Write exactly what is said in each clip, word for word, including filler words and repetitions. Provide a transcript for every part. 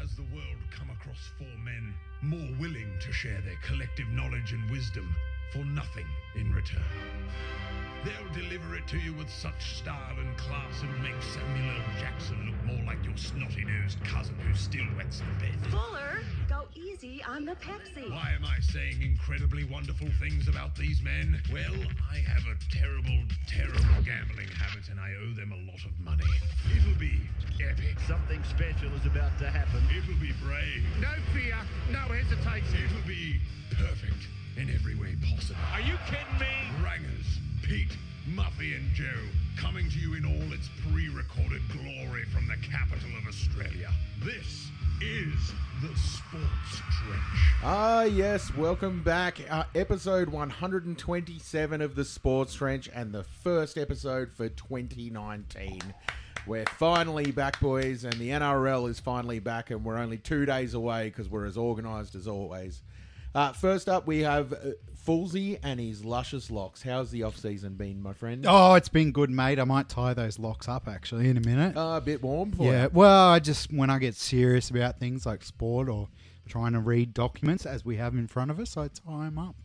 has the world come across four men more willing to share their collective knowledge and wisdom for nothing in return. They'll deliver it to you with such style and class it'll make Samuel L. Jackson look more like your snotty-nosed cousin who still wets the bed. Fuller, go easy on the Pepsi. Why am I saying incredibly wonderful things about these men? Well, I have a terrible, terrible gambling habit and I owe them a lot of money. It'll be epic. Something special is about to happen. It'll be brave. No fear, no hesitation. It'll be perfect in every way possible. Are you kidding me? Rangers, Pete, Muffy and Joe, coming to you in all its pre-recorded glory from the capital of Australia. This is the Sports Trench. Ah, yes, welcome back. Uh, episode one hundred twenty-seven of the Sports Trench and the first episode for twenty nineteen. We're finally back, boys, and the N R L is finally back, and we're only two days away because we're as organised as always. Uh, first up, we have uh, Foolsy and his luscious locks. How's the off-season been, my friend? Oh, it's been good, mate. I might tie those locks up, actually, in a minute. Uh, a bit warm for yeah, you. well, I just, when I get serious about things like sport or trying to read documents, as we have in front of us, I tie them up.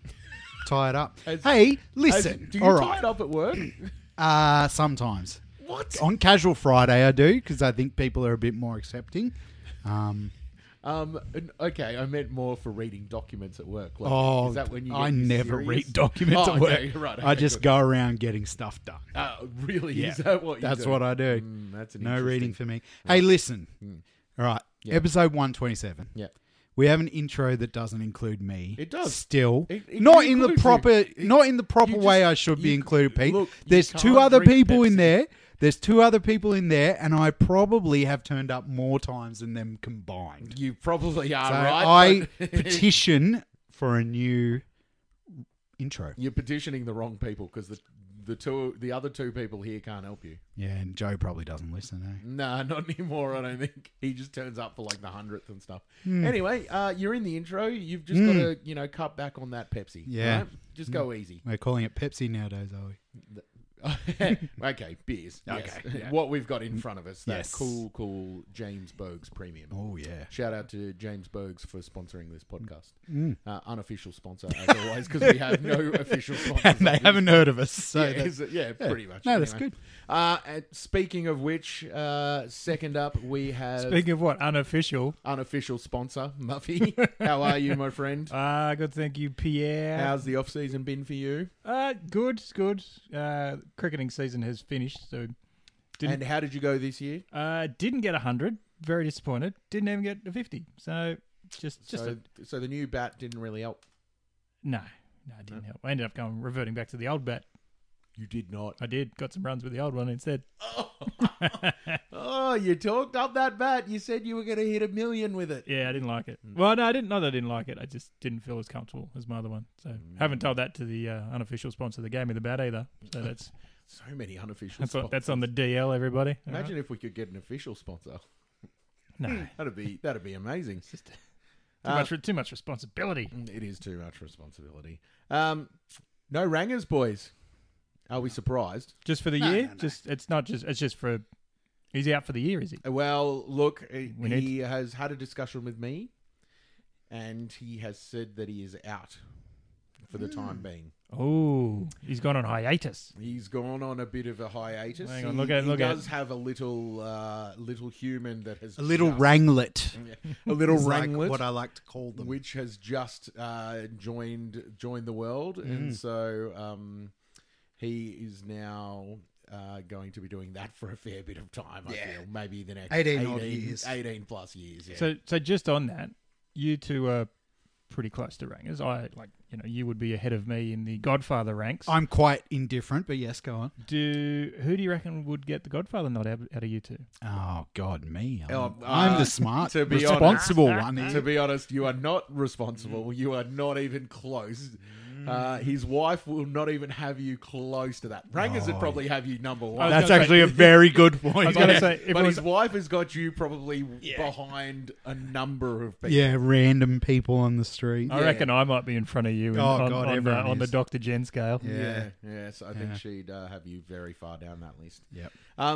tie it up. As- hey, listen. As- do you all tie right. it up at work? Uh, sometimes. What? On Casual Friday, I do, because I think people are a bit more accepting. Um... Um. Okay, I meant more for reading documents at work. Like, Oh, is that when you get I your never serious- read documents Oh, at work. okay, right, I okay, just good. go around getting stuff done. Uh, really? Yeah, Is that what you that's do? what I do. Mm, that's an No interesting- reading for me. Hey, listen. All right, Yeah. episode one twenty-seven. Yeah. We have an intro that doesn't include me. It does. Still, It- it not in the includes you. proper, It- not in the proper you way just- I should be you- included, Pete. look, you There's two can't other drink people in Pepsi. there. There's two other people in there, and I probably have turned up more times than them combined. You probably are So right. I but- petition for a new intro. You're petitioning the wrong people because the the two the other two people here can't help you. Yeah, and Joe probably doesn't listen, eh? Nah, not anymore. I don't think he just turns up for like the hundredth and stuff. Hmm. Anyway, uh, you're in the intro. You've just got to you know cut back on that Pepsi. Yeah. right? Just go easy. We're calling it Pepsi nowadays, are we? Okay, beers. Yes. Okay, yeah. What we've got in front of us, that Yes. cool, cool James Bogues Premium. Oh, yeah. Shout out to James Bogues for sponsoring this podcast. Mm. Uh, unofficial sponsor, as always, because we have no official sponsors. And they on this. haven't heard of us. So yeah, that's- is it- yeah, pretty much. No, that's Anyway. good. Uh, and speaking of which, uh, second up, we have Speaking of what, unofficial. unofficial sponsor, Muffy. How are you, my friend? Ah, good, thank you, Pierre. How's the off-season been for you? Uh, good, good. Uh, cricketing season has finished, so didn't And how did you go this year? uh didn't get a hundred. Very disappointed. Didn't even get a fifty. So just just so, a, so the new bat didn't really help. no, no, it didn't help. I ended up going reverting back to the old bat. You did not. I did. Got some runs with the old one instead. Oh, you talked up that bat. You said you were going to hit a million with it. Yeah, I didn't like it. Well, no, I didn't. Not that I didn't like it. I just didn't feel as comfortable as my other one. So haven't told that to the uh, unofficial sponsor that gave me the bat either. So that's So many unofficial that's, sponsors. what, that's on the D L. Everybody. All Imagine right. if we could get an official sponsor. No, That'd be that'd be amazing. too Uh, much too much responsibility. It is too much responsibility. Um, no Rangers, boys. Are we surprised? Just for the No, year? no, no. Just it's not just it's just for. He's out for the year, is he? Well, look, he We need- he has had a discussion with me, and he has said that he is out for the time being. Oh, he's gone on hiatus. He's gone on a bit of a hiatus. Hang on, he look at- he look at- does have a little uh, little human that has A little just- wranglet. a little is like wranglet, what I like to call them. which has just uh, joined joined the world, and so um, he is now uh, going to be doing that for a fair bit of time. I Yeah. feel maybe the next eighteen odd years. eighteen plus years. Yeah. So so just on that, you two are pretty close to Rangers. I like you know you would be ahead of me in the Godfather ranks. I'm quite indifferent, but yes, go on. Do who do you reckon would get the Godfather nod out, out of you two? Oh, God, me. I'm, Oh, I'm uh, the smart, to be responsible honest- one. To here. be honest, you are not responsible. You are not even close. Uh, his wife will not even have you close to that. Rangers would Oh, probably have you number I one. was That's gonna actually say- a very good I point. was going to say if but it his was, wife has got you probably behind a number of people. Yeah, random people on the street. I reckon I might be in front of you in, Oh, on, God, on, the, everyone on the is. Doctor Jen scale. Yeah. Yeah, yes, I think Yeah. she'd uh, have you very far down that list. Yep. Um,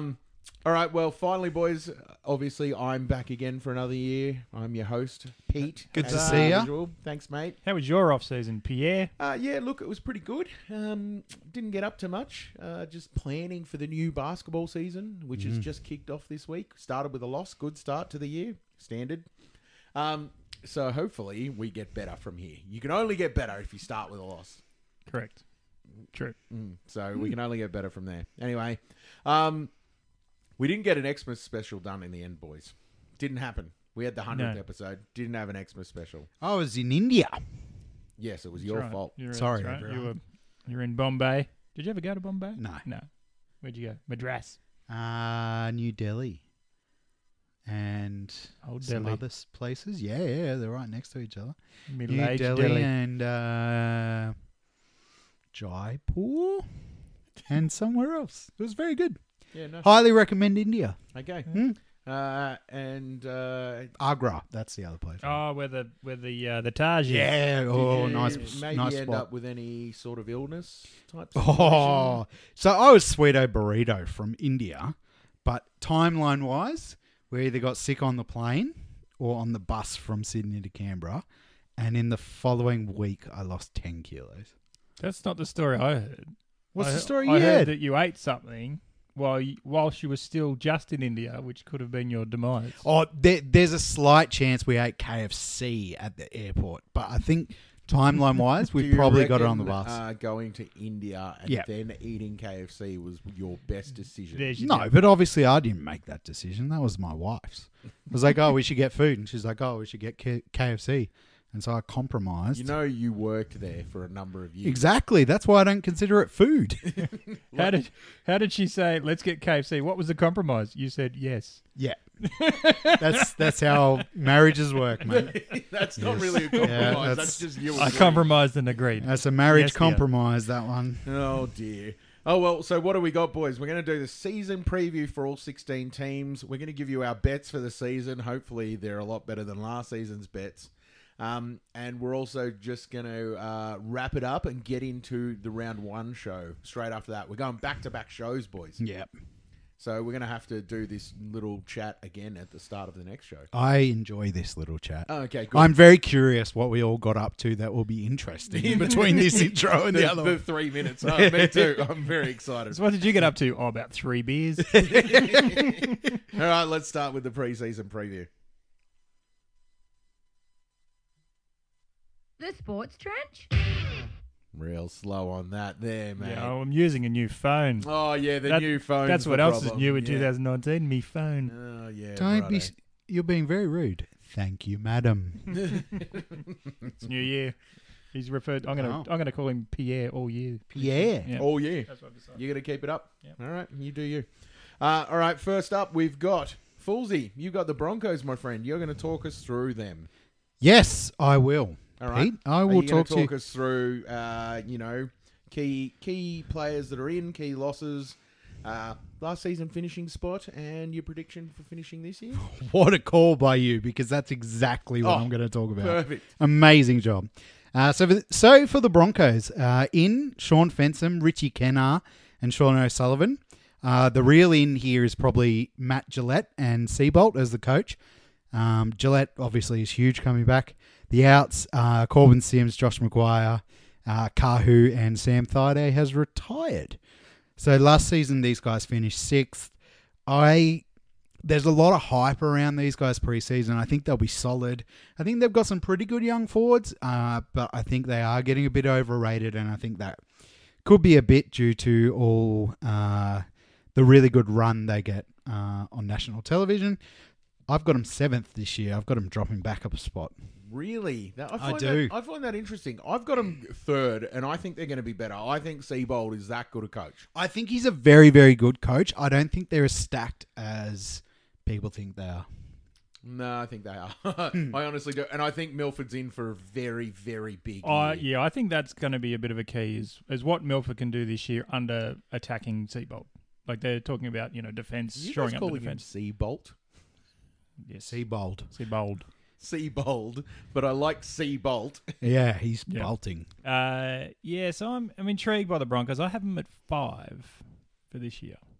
All right, well, finally, boys, obviously I'm back again for another year. I'm your host, Pete. Good to as see ya. usual. Thanks, mate. How was your off season, Pierre? Uh, yeah, look, it was pretty good. Um, didn't get up to much. Uh, just planning for the new basketball season, which has just kicked off this week. Started with a loss. Good start to the year. Standard. Um, so hopefully we get better from here. You can only get better if you start with a loss. Correct. True. Mm, so we can only get better from there. Anyway, um, we didn't get an Xmas special done in the end, boys. Didn't happen. We had the hundredth No. episode. Didn't have an Xmas special. I was in India. Yes, it was That's your right. fault. You're- Sorry, that's right. You were everyone. you were in Bombay. Did you ever go to Bombay? No. No. Where'd you go? Madras. Uh, New Delhi. And Old some Delhi. other s- places. Yeah, yeah, they're right next to each other. New Middle-aged Delhi, Delhi. and uh, Jaipur and somewhere else. It was very good. Yeah, no. Highly recommend India. Okay. Hmm. Uh, and uh, Agra, that's the other place. Oh, where the where the uh, the Taj is. yeah, did oh, you nice, maybe nice end spot. up with any sort of illness type Oh, so I was Sweeto Burrito from India, but timeline wise, we either got sick on the plane or on the bus from Sydney to Canberra, and in the following week I lost ten kilos. That's not the story I heard. What's I, the story I you heard had? that you ate something while you, whilst you were still just in India, which could have been your demise. Oh, there, there's a slight chance we ate K F C at the airport, but I think timeline wise, Do we you probably got it on the reckon, bus. Uh, going to India and Yeah. then eating K F C was your best decision. There's your No, deal. but obviously I didn't make that decision. That was my wife's. I was like, oh, we should get food. And she's like, oh, we should get K- KFC. And so I compromised. You know, you worked there for a number of years. Exactly. That's why I don't consider it food. How did how did she say, let's get K F C? What was the compromise? You said yes. yeah. That's that's how marriages work, mate. That's not Yes. really a compromise. Yeah, that's, that's- just you. I agreeing. compromised and agreed. That's a marriage Yes, dear. compromise, that one. Oh dear. Oh well. So what do we got, boys? We're going to do the season preview for all sixteen teams. We're going to give you our bets for the season. Hopefully, they're a lot better than last season's bets. Um, and we're also just going to uh, wrap it up and get into the round one show straight after that. We're going back to back shows, boys. Yeah. So we're going to have to do this little chat again at the start of the next show. I enjoy this little chat. Oh, okay, good. I'm very curious what we all got up to that will be interesting between this intro and the, the, other the one. three minutes. Oh, me too. I'm very excited. So what did you get up to? Oh, about three beers. All right, let's start with the preseason preview. The Sports Trench? Real slow on that there, man. yeah, I'm using a new phone. Oh, yeah, the That- new phone. That's what else is problem. new in Yeah. twenty nineteen. Me phone. Oh, yeah. Don't be... righto. s- You're being very rude. Thank you, madam. It's New Year. He's referred. I'm gonna. Oh. I'm gonna call him Pierre all year. Yeah. Yeah. Oh, yeah. That's what I decided. You're going to keep it up? Yep. All right, you do you. Uh, all right, first up, we've got Foolsy. You've got the Broncos, my friend. You're going to talk us through them. Yes, I will. All right. Pete, I Are will you gonna talk to you. talk us through, uh, you know, key key players that are in, key losses, uh, last season finishing spot, and your prediction for finishing this year? What a call by you, because that's exactly what Oh, I'm going to talk about. Perfect. Amazing job. Uh, so, for, so for the Broncos, uh, in Sean Fensom, Richie Kennar, and Sean O'Sullivan. Uh, the real in here is probably Matt Gillette and Seabolt as the coach. Um, Gillette obviously is huge coming back. The outs, uh, Corbin Sims, Josh McGuire, uh, Kahu, and Sam Thaiday has retired. So last season, these guys finished sixth. I There's a lot of hype around these guys preseason. I think they'll be solid. I think they've got some pretty good young forwards, uh, but I think they are getting a bit overrated, and I think that could be a bit due to all uh, the really good run they get uh, on national television. I've got them seventh this year. I've got them dropping back up a spot. Really? Now, I, I find do. That, I find that interesting. I've got them third, and I think they're going to be better. I think Seabold is that good a coach. I think he's a very, very good coach. I don't think they're as stacked as people think they are. No, I think they are. I honestly do. And I think Milford's in for a very, very big Uh, year. yeah, I think that's going to be a bit of a key is, is what Milford can do this year under attacking Seabolt. Like they're talking about, you know, defense, You shoring guys up the calling him defense. Seabolt? Yes, Seabold. Seabold. Seabold, but I like Seabolt. Yeah, he's Yeah. bolting. Uh, yeah, so I'm I'm intrigued by the Broncos. I have them at five for this year.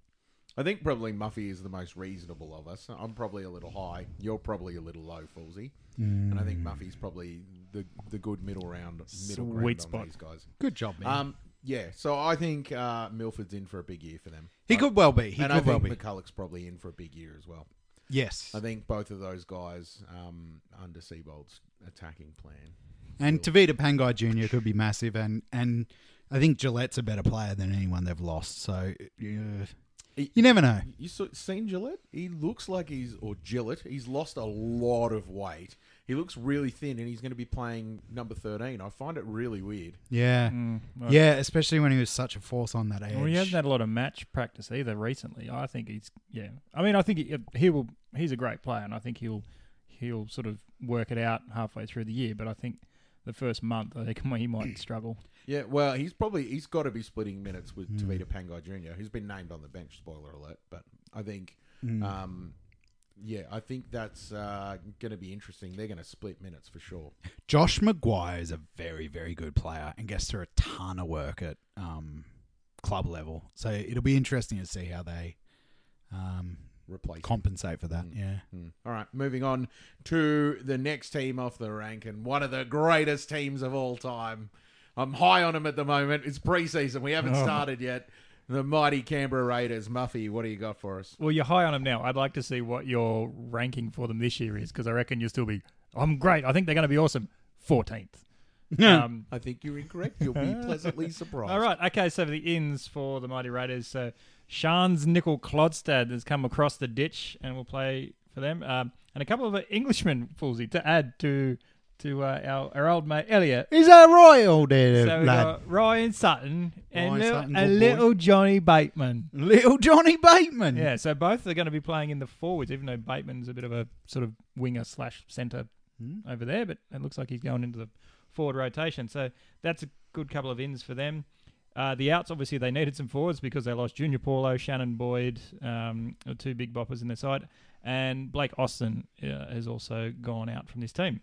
I think probably Muffy is the most reasonable of us. I'm probably a little high. You're probably a little low, Foolsy. Mm. And I think Muffy's probably the the good middle round, middle Sweet ground spot. on these guys. Good job, man. Um, yeah. So I think uh, Milford's in for a big year for them. he I- could well be. He and could I well think be. McCulloch's probably in for a big year as well. Yes. I think both of those guys um, under Seabold's attacking plan. And Tavita Pangai Junior could be massive, and, and I think Gillette's a better player than anyone they've lost. So uh, He- you never know. You saw, seen Gillette? He looks like he's, or Gillette, he's lost a lot of weight. He looks really thin, and he's going to be playing number thirteen. I find it really weird. Yeah, Mm, well, yeah, especially when he was such a force on that edge. Well, he hasn't had a lot of match practice either recently. I think he's yeah. I mean, I think he, he will. He's a great player, and I think he'll he'll sort of work it out halfway through the year. But I think the first month, I think he might struggle. Yeah, well, he's probably he's got to be splitting minutes with Mm. Tavita Pangai Junior, who's been named on the bench. Spoiler alert! But I think, Mm. um, yeah, I think that's uh, going to be interesting. They're going to split minutes for sure. Josh Maguire is a very, very good player and gets through a ton of work at um, club level. So it'll be interesting to see how they um, Replace. compensate for that. Mm. Yeah. Hmm. All right, moving on to the next team off the rank, and one of the greatest teams of all time. I'm high on them at the moment. It's preseason. We haven't Oh. started yet. The mighty Canberra Raiders. Muffy, what do you got for us? Well, you're high on them now. I'd like to see what your ranking for them this year is, because I reckon you'll still be. I'm great. I think they're going to be awesome. fourteenth. Um, I think you're incorrect. You'll be pleasantly surprised. all right. Okay. So the ins for the mighty Raiders. So Shans Nickel Clodstad has come across the ditch and will play for them. Um, and a couple of Englishmen, Foolsy, to add to to uh, our, our old mate Elliot. Is that right, old there, So we lad? got Ryan Sutton and Ryan little, Sutton, and good boy. little Johnny Bateman. Little Johnny Bateman. Yeah, so both are going to be playing in the forwards, even though Bateman's a bit of a sort of winger slash centre Hmm. over there, but it looks like he's going into the forward rotation. So that's a good couple of ins for them. Uh, the outs, obviously, they needed some forwards because they lost Junior Paulo, Shannon Boyd, um, are two big boppers in their side, and Blake Austin uh, has also gone out from this team.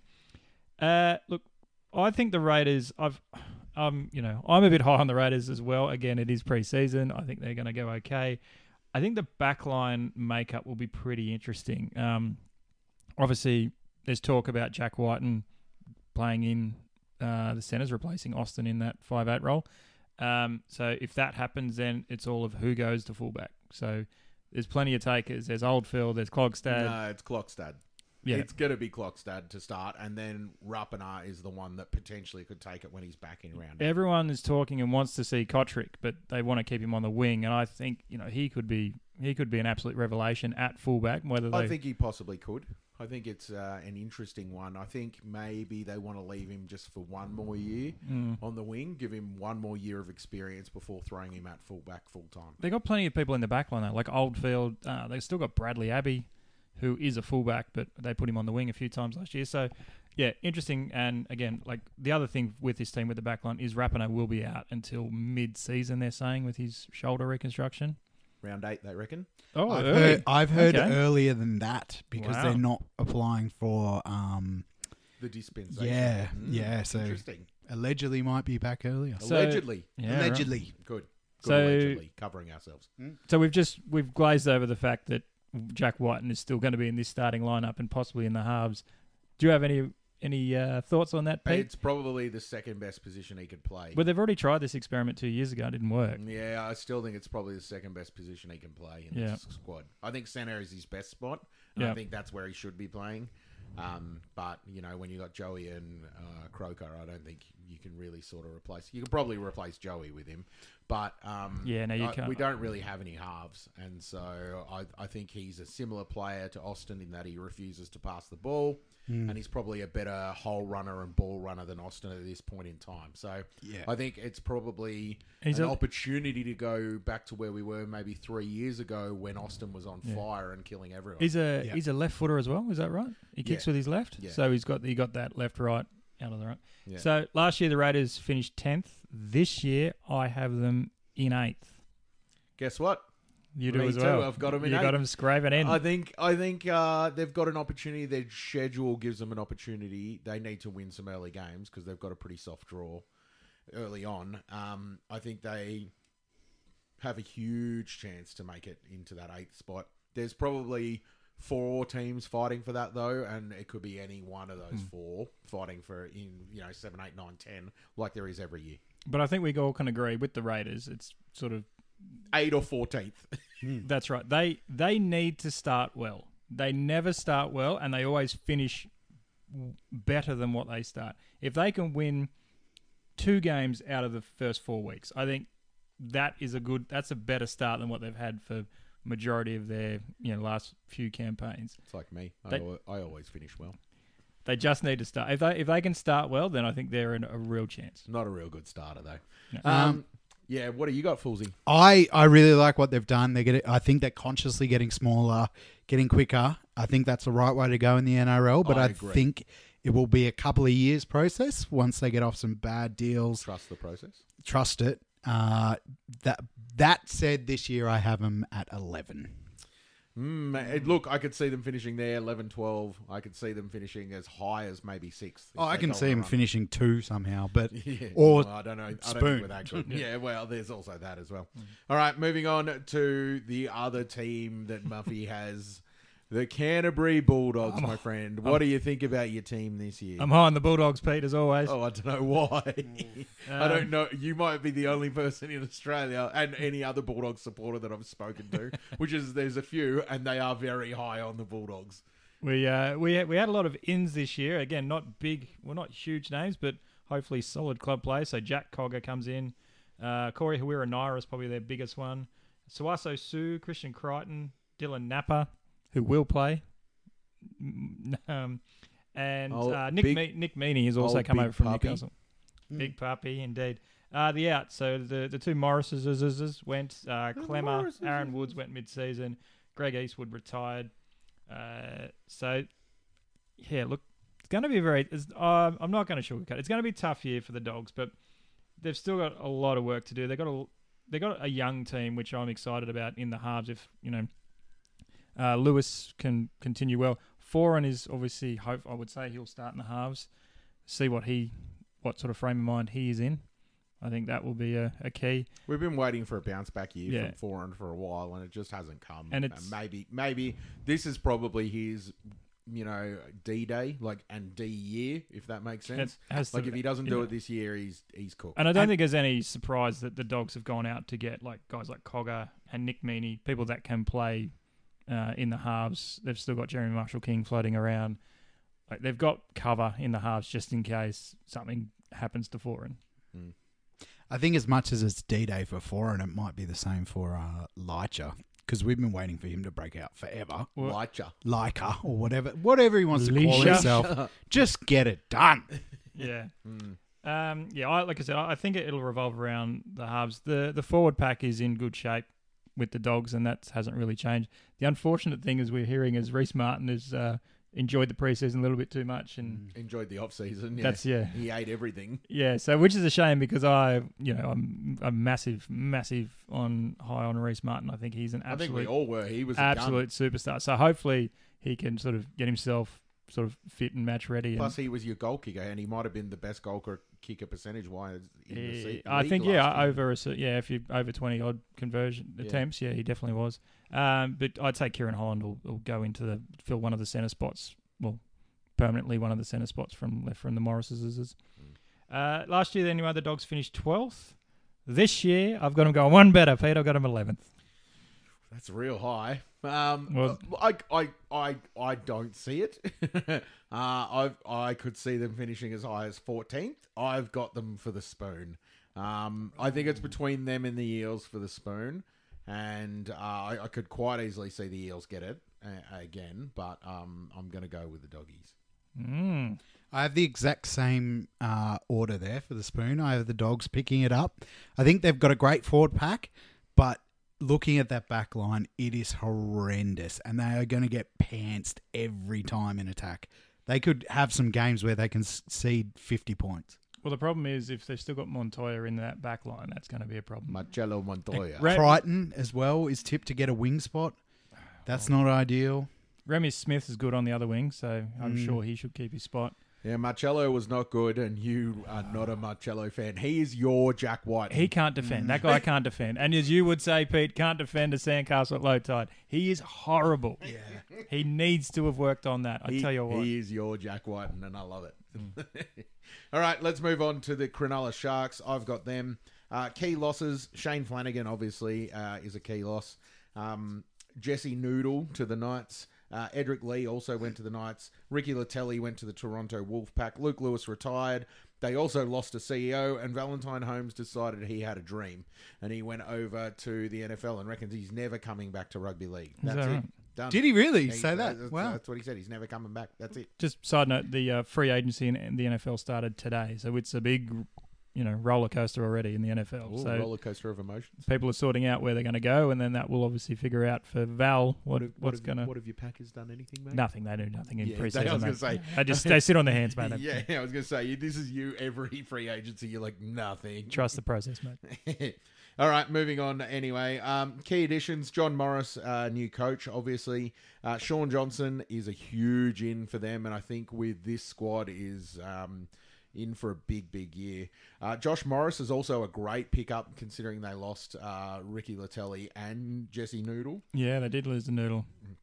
Uh, look, I think the Raiders. I've, um, you know, I'm a bit high on the Raiders as well. Again, it is pre-season. I think they're going to go okay. I think the backline makeup will be pretty interesting. Um, obviously, there's talk about Jack Whiten playing in uh, the centres, replacing Austin in that five eight role. Um, so if that happens, then it's all of who goes to fullback. So there's plenty of takers. There's Oldfield, there's Clogstad. No, it's Clockstad. Yeah. It's going to be Clockstad to start, and then Rapana is the one that potentially could take it when he's back in round. eight. Everyone is talking and wants to see Kotrick, but they want to keep him on the wing. And I think you know he could be he could be an absolute revelation at fullback. Whether they I think he possibly could. I think it's uh, an interesting one. I think maybe they want to leave him just for one more year Mm. on the wing, give him one more year of experience before throwing him at fullback full time. They got plenty of people in the back line though, like Oldfield. Uh, they've still got Bradley Abbey, who is a fullback, but they put him on the wing a few times last year. So, yeah, interesting. And again, like the other thing with this team with the back line is Rapinoe will be out until mid-season. They're saying with his shoulder reconstruction. Round eight, they reckon. Oh, I've early. heard, I've heard Okay. earlier than that because Wow. they're not applying for. Um, The dispensation. yeah, Mm, yeah. So interesting. allegedly might be back earlier. So- Allegedly. Yeah, right. allegedly. Good. Good So- allegedly. Covering ourselves. So we've just we've glazed over the fact that Jack Whiten is still going to be in this starting lineup and possibly in the halves. Do you have any any uh, thoughts on that, Pete? It's probably the second best position he could play. Well, they've already tried this experiment two years ago. It didn't work. Yeah, I still think it's probably the second best position he can play in Yeah. this squad. I think center is his best spot, and Yeah. I think that's where he should be playing. Um, but, you know, when you got Joey and uh, Croker, I don't think you can really sort of replace... You could probably replace Joey with him, but um, Yeah, no, you I- can't. we don't really have any halves, and so I, I think he's a similar player to Austin in that he refuses to pass the ball, Hmm. and he's probably a better hole runner and ball runner than Austin at this point in time. So Yeah. I think it's probably He's an a- opportunity to go back to where we were maybe three years ago when Austin was on Yeah. fire and killing everyone. He's a Yeah. he's a left footer as well. Is that right? He kicks Yeah. with his left, Yeah. so he's got he got that left right out of the right. Yeah. So last year the Raiders finished tenth. This year I have them in eighth. Guess what? You do Me as too. well. I've got 'em in You got eighth. them scraping in. I think I think uh, they've got an opportunity. Their schedule gives them an opportunity. They need to win some early games because they've got a pretty soft draw early on. Um, I think they have a huge chance to make it into that eighth spot. There's probably four teams fighting for that though, and it could be any one of those mm. four fighting for in you know seven, eight, nine, ten, like there is every year. But I think we all can agree with the Raiders. It's sort of eight or fourteenth. That's right. They they need to start well. They never start well, and they always finish better than what they start. If they can win two games out of the first four weeks, I think that is a good. That's a better start than what they've had for majority of their you know last few campaigns. It's like me. They, I, al- I always finish well. They just need to start. If they if they can start well, then I think they're in a real chance. Not a real good starter though. No. Um, yeah. What do you got, Foolsy? I, I really like what they've done. They get. I think they're consciously getting smaller, getting quicker. I think that's the right way to go in the N R L. But I, I I agree. think it will be a couple of years process once they get off some bad deals. Trust the process. Trust it. Uh, that that said, this year I have them at eleven. Mm, look, I could see them finishing there, eleven, twelve. I could see them finishing as high as maybe sixth. Oh, I can see them run. finishing two somehow, but yeah. or well, I don't know. I don't spoon. think we're that good. yeah. yeah, well, there's also that as well. Mm. All right, moving on to the other team that Muffy has, the Canterbury Bulldogs, my friend. What do you think about your team this year? I'm high on the Bulldogs, Pete, as always. Oh, I don't know why. I don't know. You might be the only person in Australia and any other Bulldogs supporter that I've spoken to, which is there's a few, and they are very high on the Bulldogs. We uh, we we had a lot of ins this year. Again, not big, well, not huge names, but hopefully solid club players. So Jack Cogger comes in. Uh, Corey Hawira Naira is probably their biggest one. Suaso Sue, Christian Crichton, Dylan Napa, who will play. Um, and oh, uh, Nick big, Me- Nick Meaney has also come over from puppy. Newcastle. Mm. Big puppy, indeed. Uh, the out. So the the two Morrises went. Uh, Clemmer, Aaron Woods went mid-season. Greg Eastwood retired. Uh, so, yeah, look, it's going to be very... It's, uh, I'm not going to sugarcoat. It's going to be a tough year for the Dogs, but they've still got a lot of work to do. They've got a, they got a young team, which I'm excited about in the halves if, you know... Uh, Lewis can continue well. Foran is obviously hope. I would say he'll start in the halves. See what he, what sort of frame of mind he is in. I think that will be a, a key. We've been waiting for a bounce back year Yeah. from Foran for a while, and it just hasn't come. And it's- maybe maybe this is probably his, you know, D day, like and D year, if that makes sense. It has Like to- if he doesn't do yeah. it this year, he's he's cooked. And I don't think there's any surprise that the Dogs have gone out to get like guys like Cogger and Nick Meaney, people that can play uh, in the halves. They've still got Jeremy Marshall King floating around. Like they've got cover in the halves just in case something happens to Foran. Mm. I think as much as it's D-Day for Foran, it might be the same for uh, Leica, because we've been waiting for him to break out forever. Well, Leica. Leica, or whatever whatever he wants to call Leisha. himself. Just get it done. Yeah. Mm. Um, yeah, I, like I said, I I think it'll revolve around the halves. The the forward pack is in good shape with the Dogs, and that hasn't really changed. The unfortunate thing is we're hearing is Reece Martin has uh, enjoyed the preseason a little bit too much, and Enjoyed the off season. Yeah. that's yeah, He ate everything. yeah. So which is a shame because I, you know, I'm I'm massive, massive on high on Reece Martin. I think he's an I think we absolute, all were. He was a absolute superstar. So hopefully he can sort of get himself sort of fit and match ready. gun. And, Plus, he was your goal kicker, and he might have been the best goal kicker percentage wise in the Yeah, se- I league think last yeah year. over a cer- yeah if you over twenty odd conversion Yeah. attempts yeah he definitely was. Um, but I'd say Kieran Holland will, will go into the fill one of the centre spots. Well, permanently one of the centre spots from left from the Morrises. Uh, last year, anyway, the Dogs finished twelfth. This year, I've got them going one better, Pete. I've got them eleventh. That's real high. Um, Well- I, I, I, I don't see it. uh, I, I could see them finishing as high as fourteenth. I've got them for the spoon. Um, I think it's between them and the Eels for the spoon, and uh, I, I could quite easily see the Eels get it uh, again. But um, I'm going to go with the Doggies. Mm. I have the exact same uh, order there for the spoon. I have the Dogs picking it up. I think they've got a great forward pack, but looking at that back line, it is horrendous, and they are going to get pantsed every time in attack. They could have some games where they can cede fifty points. Well, the problem is if they've still got Montoya in that back line, that's going to be a problem. Marcello Montoya. Ra- Crichton as well is tipped to get a wing spot. That's not ideal. Remy Smith is good on the other wing, so I'm Mm. sure he should keep his spot. Yeah, Marcello was not good, and you are not a Marcello fan. He is your Jack White. He can't defend. That guy can't defend. And as you would say, Pete, can't defend a sandcastle at low tide. He is horrible. Yeah. He needs to have worked on that. I he, tell you what. He is your Jack White, and I love it. All right, let's move on to the Cronulla Sharks. I've got them. Uh, key losses. Shane Flanagan, obviously, uh, is a key loss. Um, Jesse Noodle to the Knights. Uh, Edric Lee also went to the Knights. Ricky Latelli went to the Toronto Wolfpack. Luke Lewis retired. They also lost a C E O, and Valentine Holmes decided he had a dream, and he went over to the N F L and reckons he's never coming back to rugby league. That's that it. right? Done. Did he really He- say that? That's, Wow. that's what he said. He's never coming back. That's it. Just side note, the uh, free agency in, in the N F L started today. So it's a big, you know, roller coaster already in the N F L. Ooh, so roller coaster of emotions. people are sorting out where they're going to go, and then that will obviously figure out for Val what, have- what's have, going to... What have your Packers done? Anything, mate? Nothing. They do nothing in Yeah, pre-season. they- I was mate. gonna say- They just they sit on their hands, mate. They Yeah, I was going to say, this is you every free agency. You're like, nothing. Trust the process, mate. All right, moving on anyway. Um, key additions, John Morris, uh, new coach, obviously. Uh, Sean Johnson is a huge in for them, and I think with this squad is um, in for a big, big year. Uh, Josh Morris is also a great pickup considering they lost uh, Ricky Latelli and Jesse Noodle. Yeah, they did lose the noodle.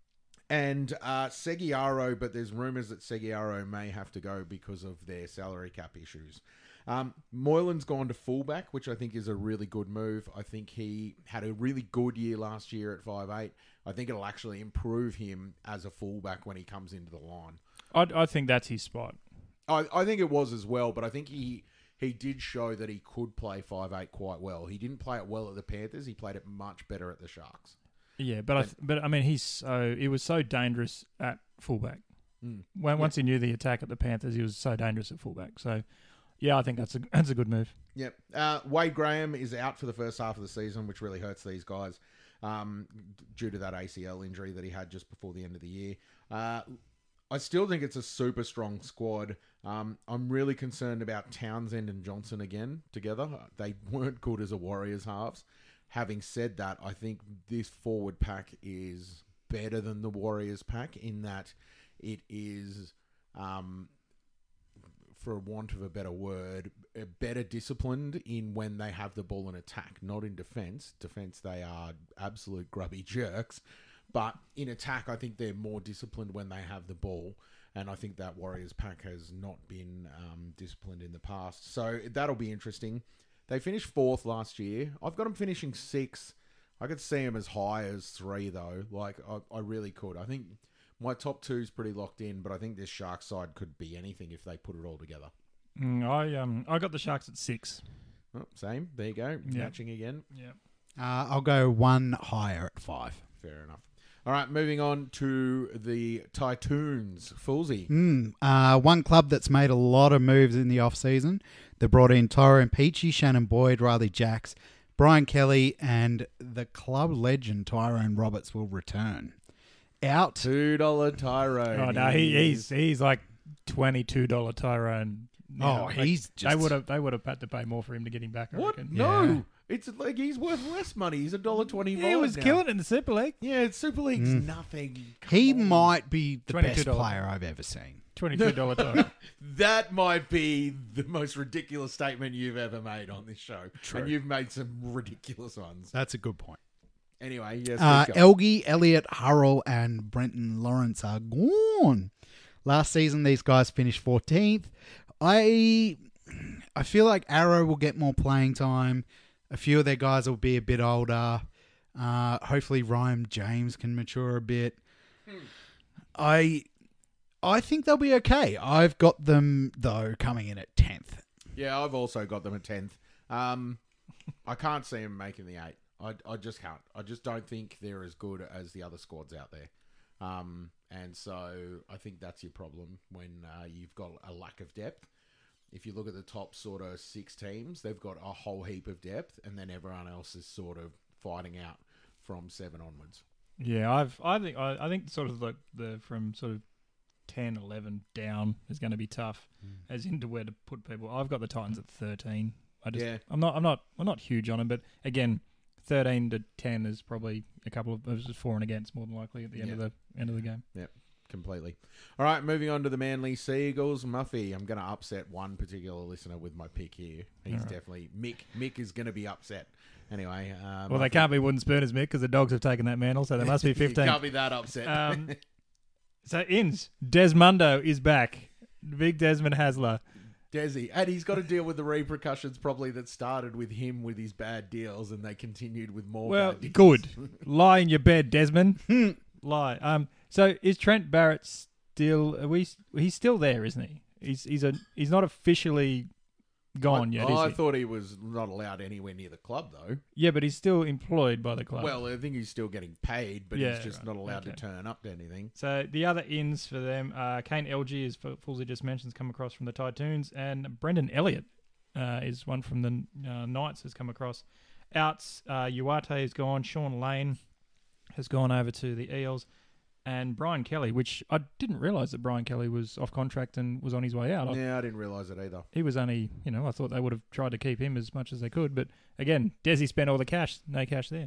And uh, Seguiaro, but there's rumours that Seguiaro may have to go because of their salary cap issues. Um, Moylan's gone to fullback, which I think is a really good move. I think he had a really good year last year at five eight. I think it'll actually improve him as a fullback when he comes into the line. I, I think that's his spot. I, I think it was as well, but I think he he did show that he could play five eight quite well. He didn't play it well at the Panthers. He played it much better at the Sharks. Yeah, but I th- but I mean he's so he was so dangerous at fullback. Mm. When once he knew the attack at the Panthers, he was so dangerous at fullback. So yeah, I think that's a that's a good move. Yep. Uh, Wade Graham is out for the first half of the season, which really hurts these guys um, due to that A C L injury that he had just before the end of the year. Uh, I still think it's a super strong squad. Um, I'm really concerned about Townsend and Johnson again together. They weren't good as a Warriors halves. Having said that, I think this forward pack is better than the Warriors pack in that it is... Um, for want of a better word, better disciplined in when they have the ball in attack, not in defence. Defence, they are absolute grubby jerks. But in attack, I think they're more disciplined when they have the ball. And I think that Warriors pack has not been um, disciplined in the past. So that'll be interesting. They finished fourth last year. I've got them finishing sixth. I could see them as high as three, though. Like, I, I really could. I think... My top two is pretty locked in, but I think this Sharks side could be anything if they put it all together. Mm, I um I got the Sharks at six. Oh, same. There you go. Yeah. Matching again. Yeah. Uh, I'll go one higher at five. Fair enough. All right, moving on to the Tytoons. Foolsy. Mm, uh, one club that's made a lot of moves in the off-season. They brought in Tyrone Peachy, Shannon Boyd, Riley Jacks, Brian Kelly, and the club legend Tyrone Roberts will return. Out. two dollar Tyrone. Oh no, he, he's he's like twenty two dollar Tyrone. Oh, Like, he's they just- would have they would have had to pay more for him to get him back. I What? reckon. No. Yeah. It's like he's worth less money. He's a dollar twenty-five. He was now. killing it in the Super League. Yeah, it's Super League's Mm. nothing. He Come on. might be the best twenty-two dollars. player I've ever seen. Twenty two dollar Tyrone. That might be the most ridiculous statement you've ever made on this show. True. And you've made some ridiculous ones. That's a good point. Anyway, yes. Uh, let's go. Elgie, Elliott, Hurrell, and Brenton Lawrence are gone. Last season, these guys finished fourteenth. I, I feel like Arrow will get more playing time. A few of their guys will be a bit older. Uh, hopefully, Ryan James can mature a bit. I, I think they'll be okay. I've got them though coming in at tenth. Yeah, I've also got them at tenth. Um, I can't see them making the eight. I, I just can't. I just don't think they're as good as the other squads out there. Um, and so I think that's your problem when uh, you've got a lack of depth. If you look at the top sort of six teams, they've got a whole heap of depth, and then everyone else is sort of fighting out from seven onwards. Yeah, I've I think I, I think sort of like the from sort of ten, eleven down is going to be tough, as into where to put people. I've got the Titans at thirteen. I just Yeah. I'm not I'm not I'm not huge on them, but again, thirteen to ten is probably a couple of it was just for and against more than likely at the end Yeah. of the end of the game. completely. All right, moving on to the Manly Seagulls. Muffy, I'm going to upset one particular listener with my pick here. He's right. definitely... Mick Mick is going to be upset. Anyway. Uh, Well, they Muffy- can't be wooden spooners, Mick, because the dogs have taken that mantle, so they must be You fifteen. can't be that upset. Um, so, Inns, Desmondo is back. Big Desmond Hasler. Desi. And he's got to deal with the repercussions probably that started with him with his bad deals and they continued with more Well, bad deals. good. Lie in your bed, Desmond. Lie. Um. So is Trent Barrett still? Are we? He's still there, isn't he? He's he's a he's not officially gone I, yet. I is he? thought he was not allowed anywhere near the club, though. Yeah, but he's still employed by the club. Well, I think he's still getting paid, but Yeah, he's just right. not allowed Okay. to turn up to anything. So the other ins for them, uh, Kane L G, as Fulsey just mentioned, has come across from the Tytoons, and Brendan Elliott uh, is one from the uh, Knights has come across. Outs, uh, Uate is gone. Sean Lane has gone over to the Eels, and Brian Kelly, which I didn't realise that Brian Kelly was off contract and was on his way out. I- Yeah, I didn't realise it either. He was only, you know, I thought they would have tried to keep him as much as they could, but again, Desi spent all the cash, no cash there.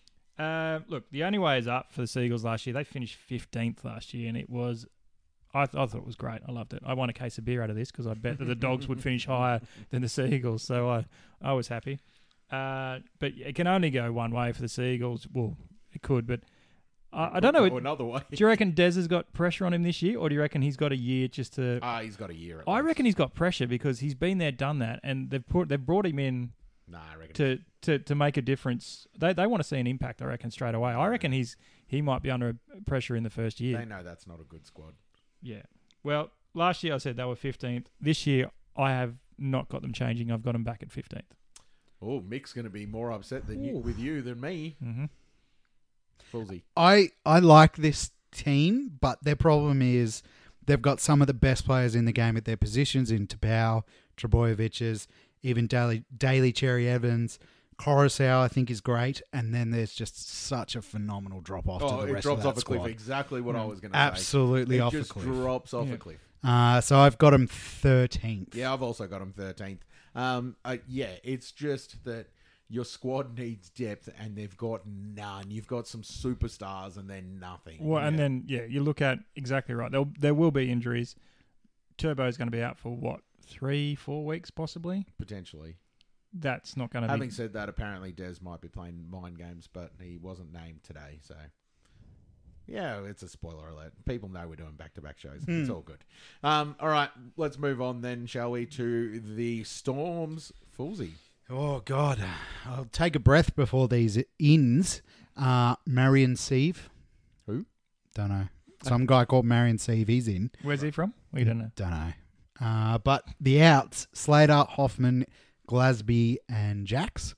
Uh, look, the only way is up for the Seagulls last year. They finished fifteenth last year, and it was, I, th- I thought it was great. I loved it. I won a case of beer out of this because I bet that the Dogs would finish higher than the Seagulls, so I, I was happy. Uh, but it can only go one way for the Seagulls. Well, it could, but I, I don't know. Or another way. Do you reckon Des has got pressure on him this year, or do you reckon he's got a year just to? Ah, he's got a year. At I least. reckon he's got pressure because he's been there, done that, and they've put they've brought him in Nah, I reckon. to, to, to make a difference. They they want to see an impact, I reckon, straight away. I reckon he's he might be under pressure in the first year. They know that's not a good squad. Yeah. Well, last year I said they were fifteenth. This year I have not got them changing. I've got them back at fifteenth. Oh, Mick's going to be more upset than you, with you than me. Mm-hmm. Fulsey. I I like this team, but their problem is they've got some of the best players in the game at their positions in Tapau, Trebojevic, even Daly, Daly Cherry Evans. Coruscant, I think, is great, and then there's just such a phenomenal drop off Oh, to the it rest drops of that off a cliff. squad. Exactly what I was going to Absolutely say. off It a just cliff. drops off Yeah. a cliff. Uh, so I've got them thirteenth. Yeah, I've also got him thirteenth. Um, uh, yeah, it's just that your squad needs depth, and they've got none. You've got some superstars, and then nothing. Well, and Yeah. then yeah, you look at exactly right. There there will be injuries. Turbo's going to be out for what three, four weeks possibly. potentially. That's not going to Having be. said that, apparently Des might be playing mind games, but he wasn't named today, so yeah, it's a spoiler alert. People know we're doing back-to-back shows. It's all good. Um, all right, let's move on then, shall we, to the Storms. Fulsey. Oh, God. I'll take a breath before these ins. Uh, Marion Sieve. Who? Don't know. Some guy called Marion Sieve. He's in. Where's he from? We don't know. Don't know. Uh, but the outs, Slater, Hoffman, Glasby, and Jacks.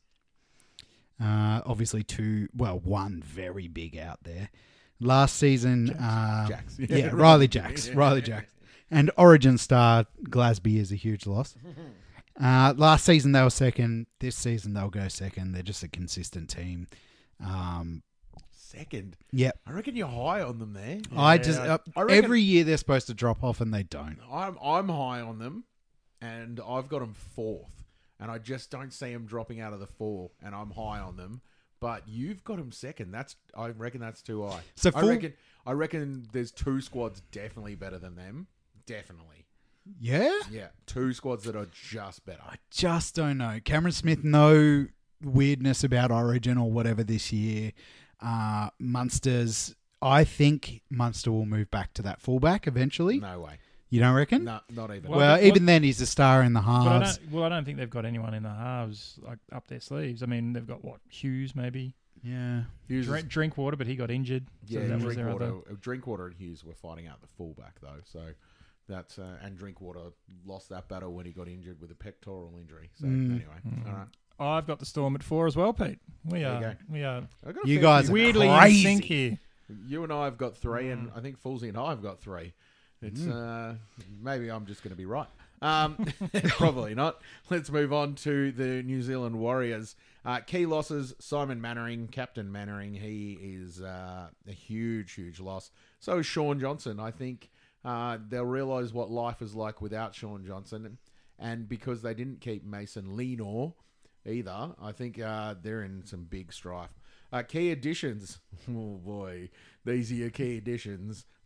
Uh, obviously two, well, one very big out there. Last season, uh, Jacks. yeah, Riley Jacks, Riley Jacks. And Origin star Glasby is a huge loss. Uh, last season they were second. This season they'll go second. They're just a consistent team. Um, Second. yep. I reckon you're high on them there. I just uh, I reckon- every year they're supposed to drop off and they don't. I'm I'm high on them, and I've got them fourth, and I just don't see them dropping out of the four, and I'm high on them. But you've got them second. That's I reckon that's too high. So I full- reckon I reckon there's two squads definitely better than them. Definitely, Yeah. yeah, two squads that are just better. Just don't know. Cameron Smith, no weirdness about Origin or whatever this year. Uh, Munster's, I think Munster will move back to that fullback eventually. No way. You don't reckon? No, not even. Well, Well, what- even then, he's a star in the But I halves. don't, well, I don't think they've got anyone in the halves like up their sleeves. I mean, they've got what Hughes maybe, Yeah. Hughes is- Drink, Drinkwater, but he got injured. So yeah, that was their Drinkwater, other. uh, Drinkwater and Hughes were fighting out the fullback though, so that's uh, and Drinkwater lost that battle when he got injured with a pectoral injury. So Mm. anyway, all right. I've got the Storm at four as well, Pete. We There you are go. we are I've got a You fair guys few- are weirdly crazy. in sync here. You and I have got three, Mm. and I think Fulsey and I have got three. It's uh, maybe I'm just going to be right. Um, probably not. Let's move on to the New Zealand Warriors. Uh, key losses: Simon Mannering, Captain Mannering. He is uh, a huge, huge loss. So is Sean Johnson. I think uh, they'll realise what life is like without Sean Johnson, and, and because they didn't keep Mason Lenore either, I think uh, they're in some big strife. Uh, key additions. Oh boy, these are your key additions.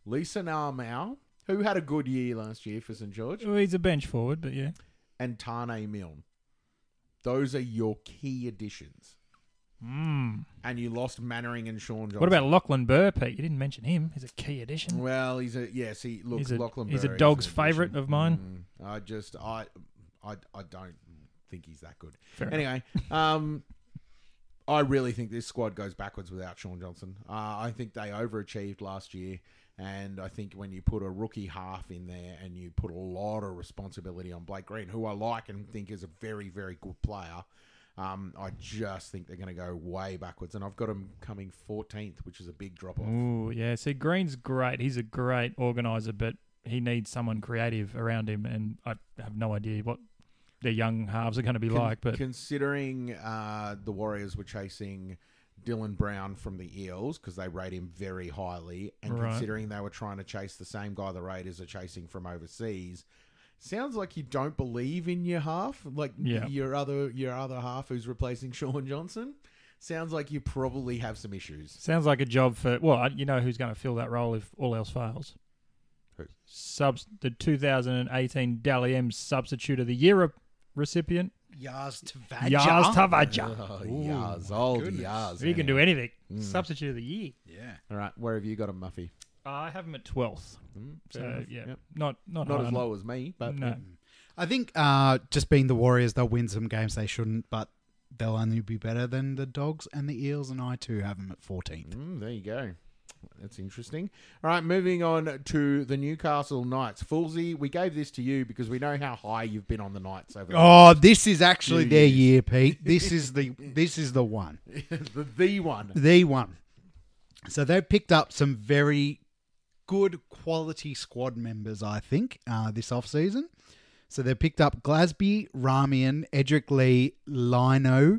Lisa Narmau, who had a good year last year for St George, Well, he's a bench forward, but yeah. and Tane Milne. Those are your key additions. Mm. And you lost Mannering and Sean Johnson. What about Lachlan Burr, Pete? You didn't mention him. He's a key addition. Well, he's a yes. He look, He's a- Lachlan he's a Burr is dog's an favourite addition. of mine. Mm, I just I, I I don't think he's that good. Fair anyway, um, I really think this squad goes backwards without Sean Johnson. Uh, I think they overachieved last year, and I think when you put a rookie half in there and you put a lot of responsibility on Blake Green, who I like and think is a very very good player. Um, I just think they're going to go way backwards, and I've got them coming fourteenth, which is a big drop off. Ooh, yeah. See, Green's great. He's a great organizer, but he needs someone creative around him, and I have no idea what their young halves are going to be Con- like. But considering uh, the Warriors were chasing Dylan Brown from the Eels because they rate him very highly, and Right. considering they were trying to chase the same guy the Raiders are chasing from overseas. Sounds like you don't believe in your half, like Yeah. your other your other half who's replacing Sean Johnson. Sounds like you probably have some issues. sounds like a job for, well, you know who's going to fill that role if all else fails? Who? Subs, the two thousand eighteen Dally M Substitute of the Year re- recipient, Yaz Tavaja. Yaz Tavaja. Oh, Yaz, old goodness. Yaz. He can man. do anything. Mm. Substitute of the Year. Yeah. All right, where have you got a Muffy? I have him at twelfth. Mm, fair So, enough. yeah, Yep. not not, Not high as on- low as me, but No. I think uh, just being the Warriors, they'll win some games they shouldn't, but they'll only be better than the Dogs and the Eels, and I too have them at fourteenth. Mm, there you go. That's interesting. All right, moving on to the Newcastle Knights. Foolsy, we gave this to you because we know how high you've been on the Knights over the Oh, this is actually Few their years. year, Pete. This is the this is the one. the, the one. The one. So they've picked up some very good quality squad members, I think, uh, this offseason. So they've picked up Glasby, Ramian, Edric Lee, Lino,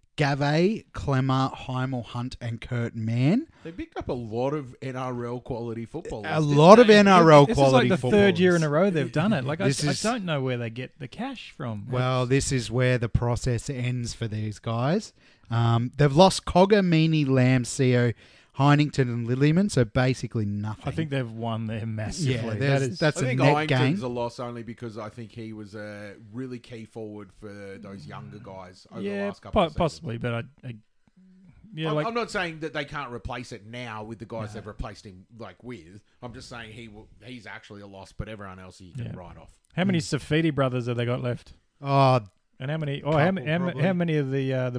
Gave, Clemmer, Heimel Hunt, and Kurt Mann. They picked up a lot of N R L quality footballers. A didn't lot of they? N R L This quality is like the footballers. third year in a row they've done it. Like I, This is- I don't know where they get the cash from. Well, this is where the process ends for these guys. Um, they've lost Cogger, Meany, Lamb, Seo, Heinington, and Lillyman, so basically nothing. I think they've won there massively. yeah, that there's- is, that's I a think net Heinting's gain. a loss only because I think he was a really key forward for those younger guys over the yeah, last couple po- of seasons. possibly, but I, I yeah, I'm, like I'm not saying that they can't replace it now with the guys they've replaced him like with. I'm just saying he will, he's actually a loss, but everyone else he can Yeah. write off. how many Safidi brothers have they got left? Oh, And how many? Oh, how, ma- Couple, how, ma- probably. how many of the uh, the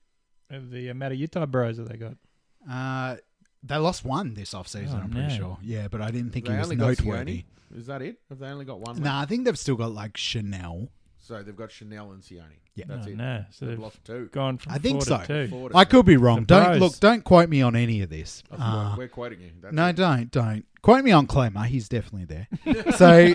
of the uh, Matayuta bros have they got? uh, they lost one this offseason, Oh, I'm pretty no. sure. Yeah, but I didn't think They he was only got noteworthy. Sione? Is that it? Have they only got one? No, left? I think they've still got like Chanel. So they've got Chanel and Sione. Yeah. That's oh, it. No, so They've they've lost two. gone from I think four so. to two. Four to I two. could be wrong. The Don't pros. look. Don't quote me on any of this. Of Uh, course, we're quoting you. That's no, it. don't, don't quote me on Clemmer. He's definitely there. So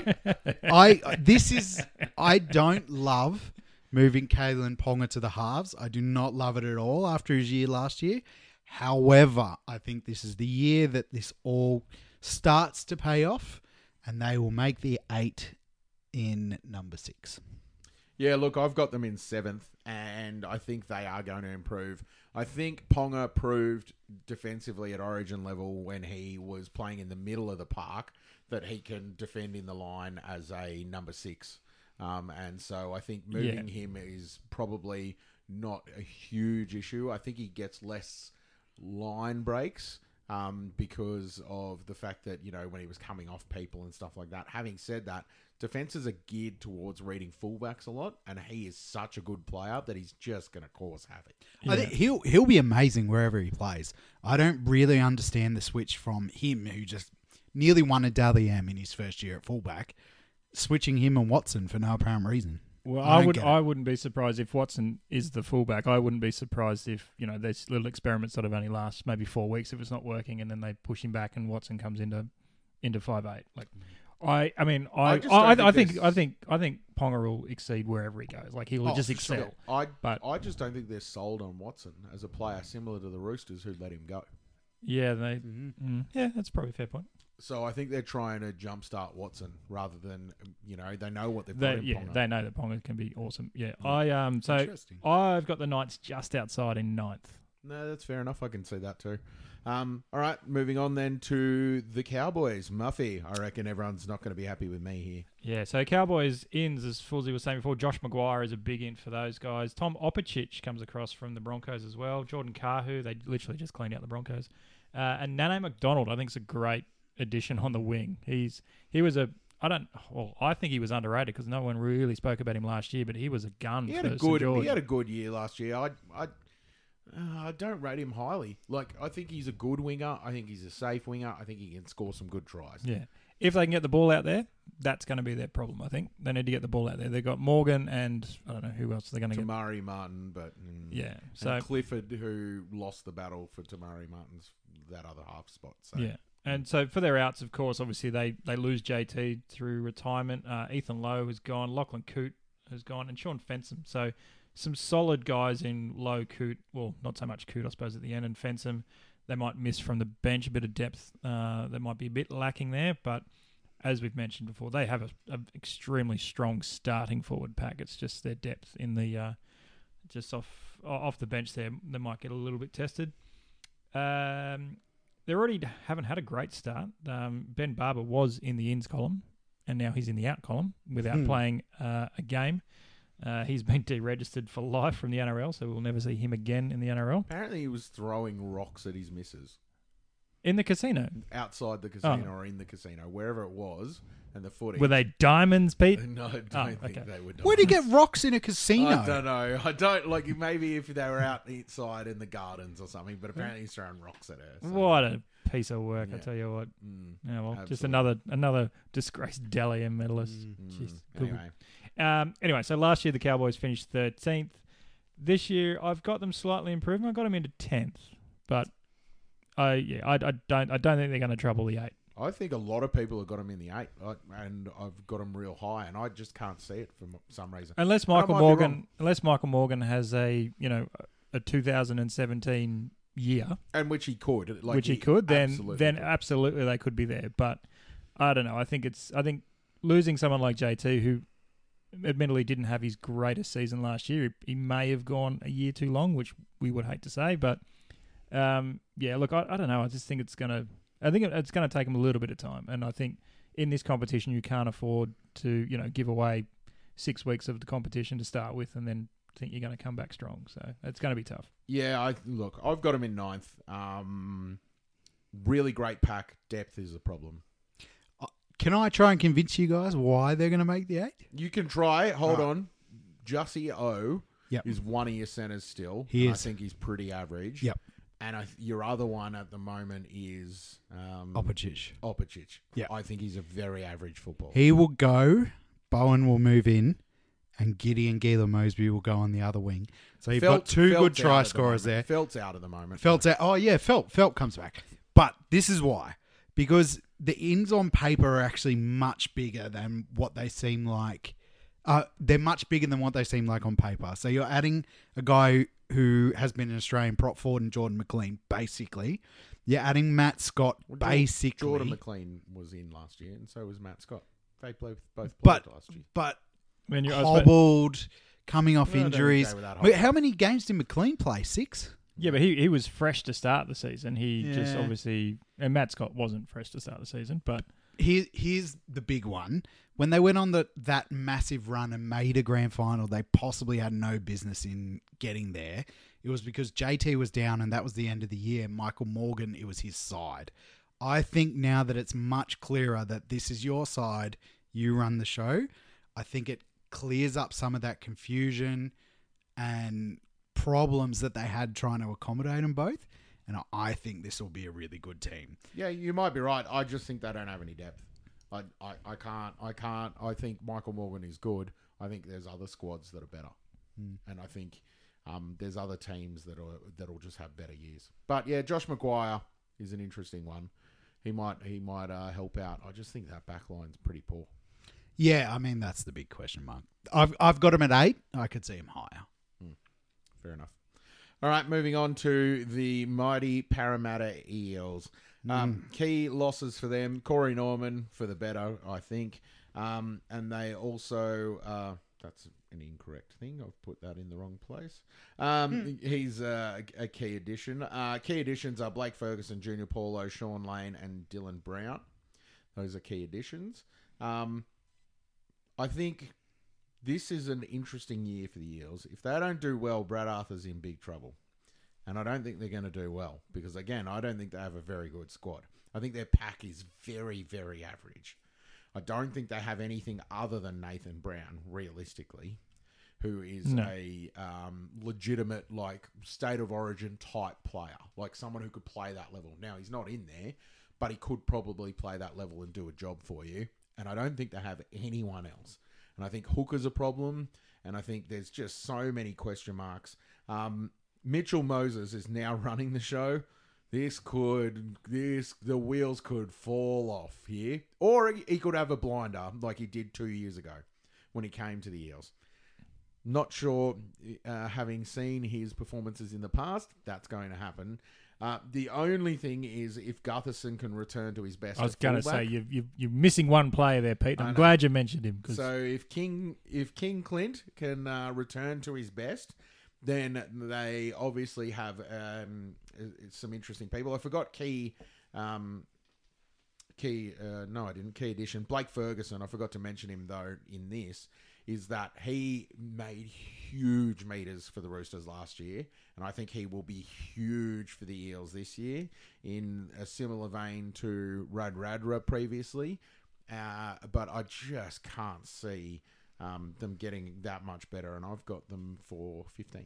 I this is I don't love moving Kalen Ponga to the halves. I do not love it at all after his year last year. However, I think this is the year that this all starts to pay off, and they will make the eight in number six. Yeah, look, I've got them in seventh, and I think they are going to improve. I think Ponga proved defensively at Origin level when he was playing in the middle of the park that he can defend in the line as a number six. Um, and so I think moving Yeah. him is probably not a huge issue. I think he gets less line breaks um, because of the fact that, you know, when he was coming off people and stuff like that. Having said that, defenses are geared towards reading fullbacks a lot, and he is such a good player that he's just going to cause havoc. I think he'll he'll be amazing wherever he plays. I don't really understand the switch from him, who just nearly won a Dally M in his first year at fullback, switching him and Watson for no apparent reason. Well, I I, don't would. get it. I wouldn't be surprised if Watson is the fullback. I wouldn't be surprised if you know this little experiment sort of only lasts maybe four weeks if it's not working, and then they push him back and Watson comes into into five eight. Like, I. I mean, I. I I. just I, don't I think think. there's- I think. I think Ponga will exceed wherever he goes. Like he will Oh, just for excel. sure. I, But- I just don't think they're sold on Watson as a player similar to the Roosters who let him go. Yeah. They. Mm-hmm. Mm, yeah. That's probably a fair point. So I think they're trying to jumpstart Watson rather than, you know, they know what they've They, got in yeah, Ponga. they know that Ponga can be awesome. Yeah, I um. So Interesting. I've got the Knights just outside in ninth. No, that's fair enough. I can see that too. Um, all right, moving on then to the Cowboys. Muffy, I reckon everyone's not going to be happy with me here. Yeah, so Cowboys ins, as Fulsey was saying before, Josh Maguire is a big in for those guys. Tom Opicic comes across from the Broncos as well. Jordan Kahu, they literally just cleaned out the Broncos. Uh, and Nane McDonald, I think, is a great addition on the wing. He's He was a... I don't. Well, I think he was underrated because no one really spoke about him last year. But he was a gun. He for had a Saint good. George. He had a good year last year. I, I, uh, I don't rate him highly. Like I think he's a good winger. I think he's a safe winger. I think he can score some good tries. Yeah. If they can get the ball out there, that's going to be their problem. I think they need to get the ball out there. They've got Morgan and I don't know who else they're going to get. Tamari Martin, but mm, Yeah. so So Clifford, who lost the battle for Tamari Martin's that other half spot. So. yeah. And so for their outs, of course, obviously they, they lose J T through retirement. Uh, Ethan Lowe has gone. Lachlan Coote has gone. And Sean Fensom. So some solid guys in Lowe, Coote. Well, not so much Coote, I suppose, at the end. And Fensom, they might miss from the bench a bit of depth. Uh, they might be a bit lacking there. But as we've mentioned before, they have an extremely strong starting forward pack. It's just their depth in the uh, just off off the bench there. They might get a little bit tested. Um... They already haven't had a great start. Um, Ben Barber was in the ins column, and now he's in the out column without Hmm. playing uh, a game. Uh, he's been deregistered for life from the N R L, so we'll never see him again in the N R L. Apparently, he was throwing rocks at his missus In the casino. outside the casino Oh. or in the casino, wherever it was, and the footage. Were they diamonds, Pete? No, I don't Oh, think okay. they were. Where do you get rocks in a casino? I don't know. I don't like maybe if they were out outside in the gardens or something, but apparently he's throwing rocks at her. So. What a piece of work, I Yeah. tell you what. Mm, Yeah, well, just absolutely. another another disgraced Dally M medalist. mm, Jeez, good. anyway, Um, anyway, so last year the Cowboys finished thirteenth. This year I've got them slightly improving. I got them into tenth, but I yeah I, I don't I don't think they're going to trouble the eight. I think a lot of people have got him in the eight, I, and I've got him real high, and I just can't see it for m- some reason. Unless And I Michael might be Morgan, wrong. unless Michael Morgan has a you know a two thousand seventeen year, And which he could, like which he could, then absolutely then could. absolutely they could be there. But I don't know. I think it's I think losing someone like J T who admittedly didn't have his greatest season last year, he may have gone a year too long, which we would hate to say. But um, yeah, look, I, I don't know. I just think it's gonna. I think it- it's going to take him a little bit of time, and I think in this competition you can't afford to you know give away six weeks of the competition to start with, and then think you're going to come back strong. So it's going to be tough. Yeah, I look, I've got him in ninth. Um, really great pack. Depth is a problem. Can I try and convince you guys why they're going to make the eight? You can try. Hold Right. on. Jussie O Yep. is one of your centers still. He and is. I think he's pretty average. Yep. And I, your other one at the moment is um, Opicic. Opicic. Yeah. I think he's a very average footballer. He will go. Bowen will move in, and Gideon Gila Mosby will go on the other wing. So you've got two good Felt's out try at the scorers moment. there. Felt's out at the moment. Felt's out. Oh yeah, Felt. Felt comes back. But this is why. Because the ins on paper are actually much bigger than what they seem like. Uh, they're much bigger than what they seem like on paper. So you're adding a guy who has been an Australian prop forward and Jordan McLean, basically. You're adding Matt Scott, Well, Jor- basically. Jordan McLean was in last year, and so was Matt Scott. They played both But- played last year. but I mean, you- I suppose- hobbled, coming off Well, I don't think injuries. they were that Wait, hobbled. how many games did McLean play? Six? Yeah, but he, he was fresh to start the season. He just Yeah. obviously... And Matt Scott wasn't fresh to start the season, but... Here, here's the big one. When they went on the, that massive run and made a grand final, they possibly had no business in getting there. It was because J T was down and that was the end of the year. Michael Morgan, it was his side. I think now that it's much clearer that this is your side, you run the show, I think it clears up some of that confusion and problems that they had trying to accommodate them both. And I think this will be a really good team. Yeah, you might be right. I just think they don't have any depth. I, I, I can't. I can't. I think Michael Morgan is good. I think there's other squads that are better, Hmm. and I think um, there's other teams that are that'll just have better years. But yeah, Josh Maguire is an interesting one. He might he might uh, help out. I just think that back line's pretty poor. Yeah, I mean, that's the big question mark. I've I've got him at eight. I could see him higher. Fair enough. All right, moving on to the mighty Parramatta Eels. Um, Key losses for them. Corey Norman for the better, I think. Um, and they also, uh, that's an incorrect thing. I've put that in the wrong place. Um, he's uh, a key addition. Uh, key additions are Blake Ferguson, Junior Paulo, Sean Lane, and Dylan Brown. Those are key additions. Um, I think this is an interesting year for the Eels. If they don't do well, Brad Arthur's in big trouble. And I don't think they're going to do well because, again, I don't think they have a very good squad. I think their pack is very, very average. I don't think they have anything other than Nathan Brown, realistically, who is No. a um, legitimate, like, state of origin type player, like someone who could play that level. Now, he's not in there, but he could probably play that level and do a job for you. And I don't think they have anyone else. And I think Hooker's a problem, and I think there's just so many question marks. Um, Mitchell Moses is now running the show. This could, this, the wheels could fall off here. Or he, he could have a blinder like he did two years ago when he came to the Eels. Not sure, uh, having seen his performances in the past, that's going to happen. Uh, the only thing is if Gutherson can return to his best. I was at going to fullback. say you've, you've, you're missing one player there, Pete. I I'm know. glad you mentioned him. Cause So if King if King Clint can uh, return to his best, then they obviously have um, some interesting people. I forgot key, um, key. Uh, no, I didn't. Key addition. Blake Ferguson. I forgot to mention him though. In this, is that he made huge meters for the Roosters last year, and I think he will be huge for the Eels this year in a similar vein to Radradra previously. Uh, but I just can't see um, them getting that much better, and I've got them for fifteenth.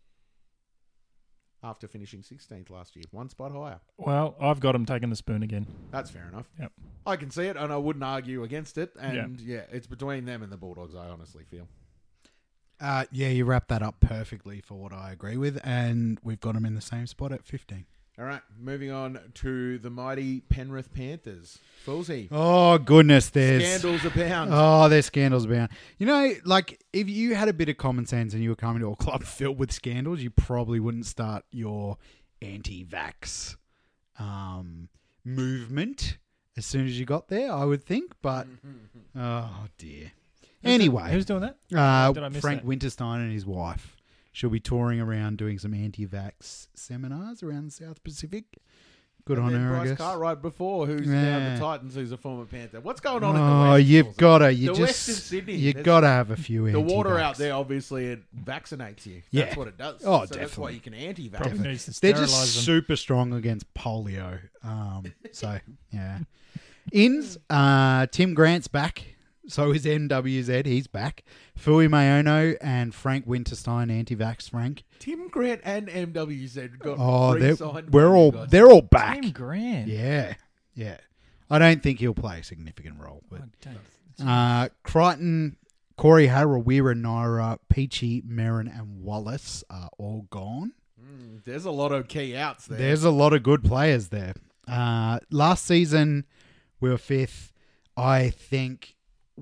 After finishing sixteenth last year. One spot higher. Well, I've got him taking the spoon again. That's fair enough. Yep. I can see it, and I wouldn't argue against it. And, yeah, it's between them and the Bulldogs, I honestly feel. Uh, yeah, you wrapped that up perfectly for what I agree with, and we've got them in the same spot at fifteen. All right, moving on to the mighty Penrith Panthers. Foolsy. Oh, goodness, there's... Scandals abound. Oh, there's scandals abound. You know, like, if you had a bit of common sense and you were coming to a club filled with scandals, you probably wouldn't start your anti-vax um, movement as soon as you got there, I would think. But, oh, dear. Anyway. Who's doing that? Uh, Did I miss Frank that? Winterstein and his wife. She'll be touring around doing some anti-vax seminars around the South Pacific. Good And on then her, Bryce I guess. Cartwright before, who's now Yeah. the Titans, who's a former Panther. What's going on in the Oh, West? you've Foolsy? got to. You the just, Western Sydney. you There's- got to have a few The water anti-vax. out there, obviously, it vaccinates you. Yeah. That's what it does. Oh, so That's why definitely. you can anti-vax. Probably needs to They're sterilise just them. super strong against polio. Um, so, yeah. Ins, uh, Tim Grant's back. So is N W Z. He's back. Fui Mayono and Frank Winterstein, anti-vax Frank. Tim Grant and M W Z got Oh, they're, re-signed we're by all you guys. they're all back. Tim Grant. Yeah, yeah. I don't think he'll play a significant role. But I don't- uh, Crichton, Corey Harrell, Weira, Naira, Peachy, Merrin, and Wallace are all gone. Mm, there's a lot of key outs there. There's a lot of good players there. Uh, last season, we were fifth. I think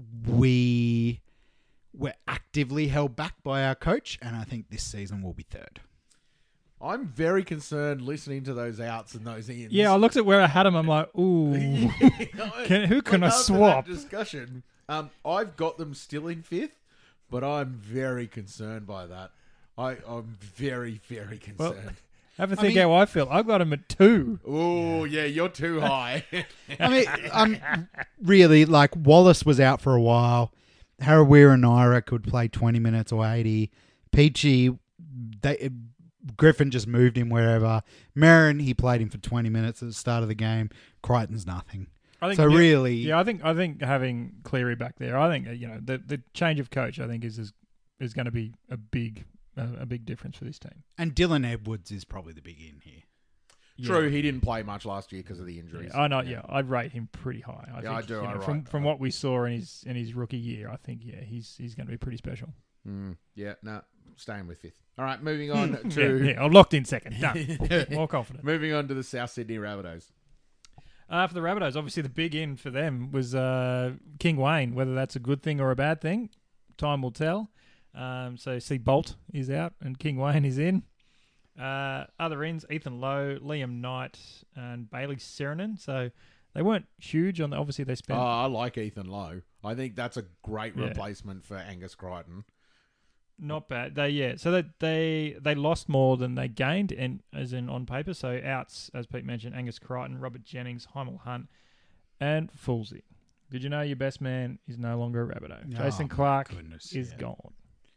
we were actively held back by our coach, and I think this season will be third. I'm very concerned listening to those outs and those ins. Yeah, I looked at where I had him. I'm like, ooh. Can- who can I After that swap? Discussion. Um, I've got them still in fifth, but I'm very concerned by that. I, I'm very, very Well, concerned. Have a I think mean- how I feel. I got him at two. Oh, yeah, you're too high. I mean, I'm really like Wallace was out for a while. Harawira and Naira could play twenty minutes or eighty. Peachy, they Griffin just moved him wherever. Merrin, he played him for twenty minutes at the start of the game. Crichton's nothing. I think, So yeah, really, yeah, I think I think having Cleary back there, I think uh, you know the the change of coach, I think is is, is going to be a big uh, a big difference for this team. and Dylan Edwards is probably the big in here. True, he didn't play much last year because of the injuries. Yeah, I know. Yeah, I'd rate him pretty high. I Yeah, I think, do, you I know, from rate- from I- what we saw in his in his rookie year, I think yeah, he's he's going to be pretty special. Mm, yeah, no, staying with fifth. All right, moving on to Yeah, yeah, I'm locked in second. Done. More confident. moving on to the South Sydney Rabbitohs. Uh, for the Rabbitohs, obviously the big in for them was uh, King Wayne. Whether that's a good thing or a bad thing, time will tell. Um, so see, Bolt is out and King Wayne is in. Uh, other ends, Ethan Lowe, Liam Knight, and Bailey Serenin. So they weren't huge on the. Obviously, they Oh, spent. I like Ethan Lowe. I think that's a great Yeah. replacement for Angus Crichton. Not bad. They yeah. So they they they lost more than they gained, and as in on paper. So outs, as Pete mentioned, Angus Crichton, Robert Jennings, Heimel Hunt, and Foolsey. Did you know your best man is no longer a Rabbitoh? Oh, Jason my Clark goodness, is yeah. gone.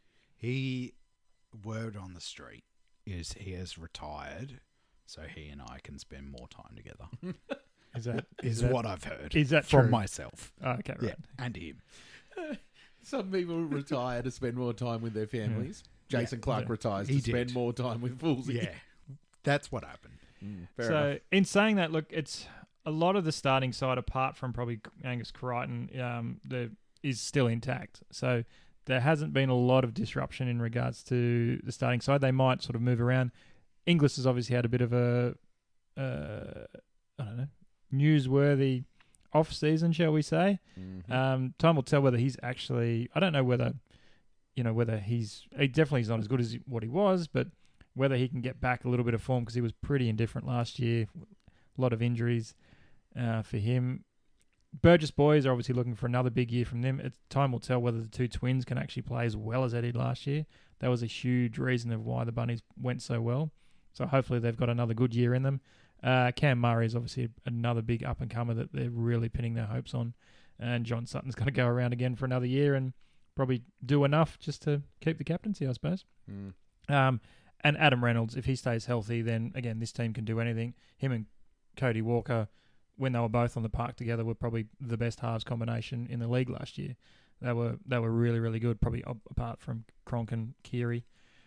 He, word on the street is he has retired, so he and I can spend more time together. Is that Is that, what I've heard. is that from true? myself? Oh, okay, right. Yeah, and him. Some people retire to spend more time with their families. Jason Clark Yeah. retires He to spend did. more time with Foolsy. Yeah, that's what happened. Mm, fair so enough. in saying that, look, it's a lot of the starting side, apart from probably Angus Crichton, um, the is still intact. So there hasn't been a lot of disruption in regards to the starting side. They might sort of move around. Inglis has obviously had a bit of a, uh, I don't know, newsworthy off season, shall we say? Mhm. Um, time will tell whether he's actually. I don't know whether, you know, whether he's. He definitely is not as good as what he was, but whether he can get back a little bit of form because he was pretty indifferent last year. A lot of injuries uh, for him. Burgess boys are obviously looking for another big year from them. It's, time will tell whether the two twins can actually play as well as they did last year. That was a huge reason of why the Bunnies went so well. So hopefully they've got another good year in them. Uh, Cam Murray is obviously another big up-and-comer that they're really pinning their hopes on. And John Sutton's got to go around again for another year and probably do enough just to keep the captaincy, I suppose. Mm. Um, and Adam Reynolds, if he stays healthy, then, again, this team can do anything. Him and Cody Walker, when they were both on the park together, were probably the best halves combination in the league last year. They were they were really, really good, probably op- apart from Cronk and Keary.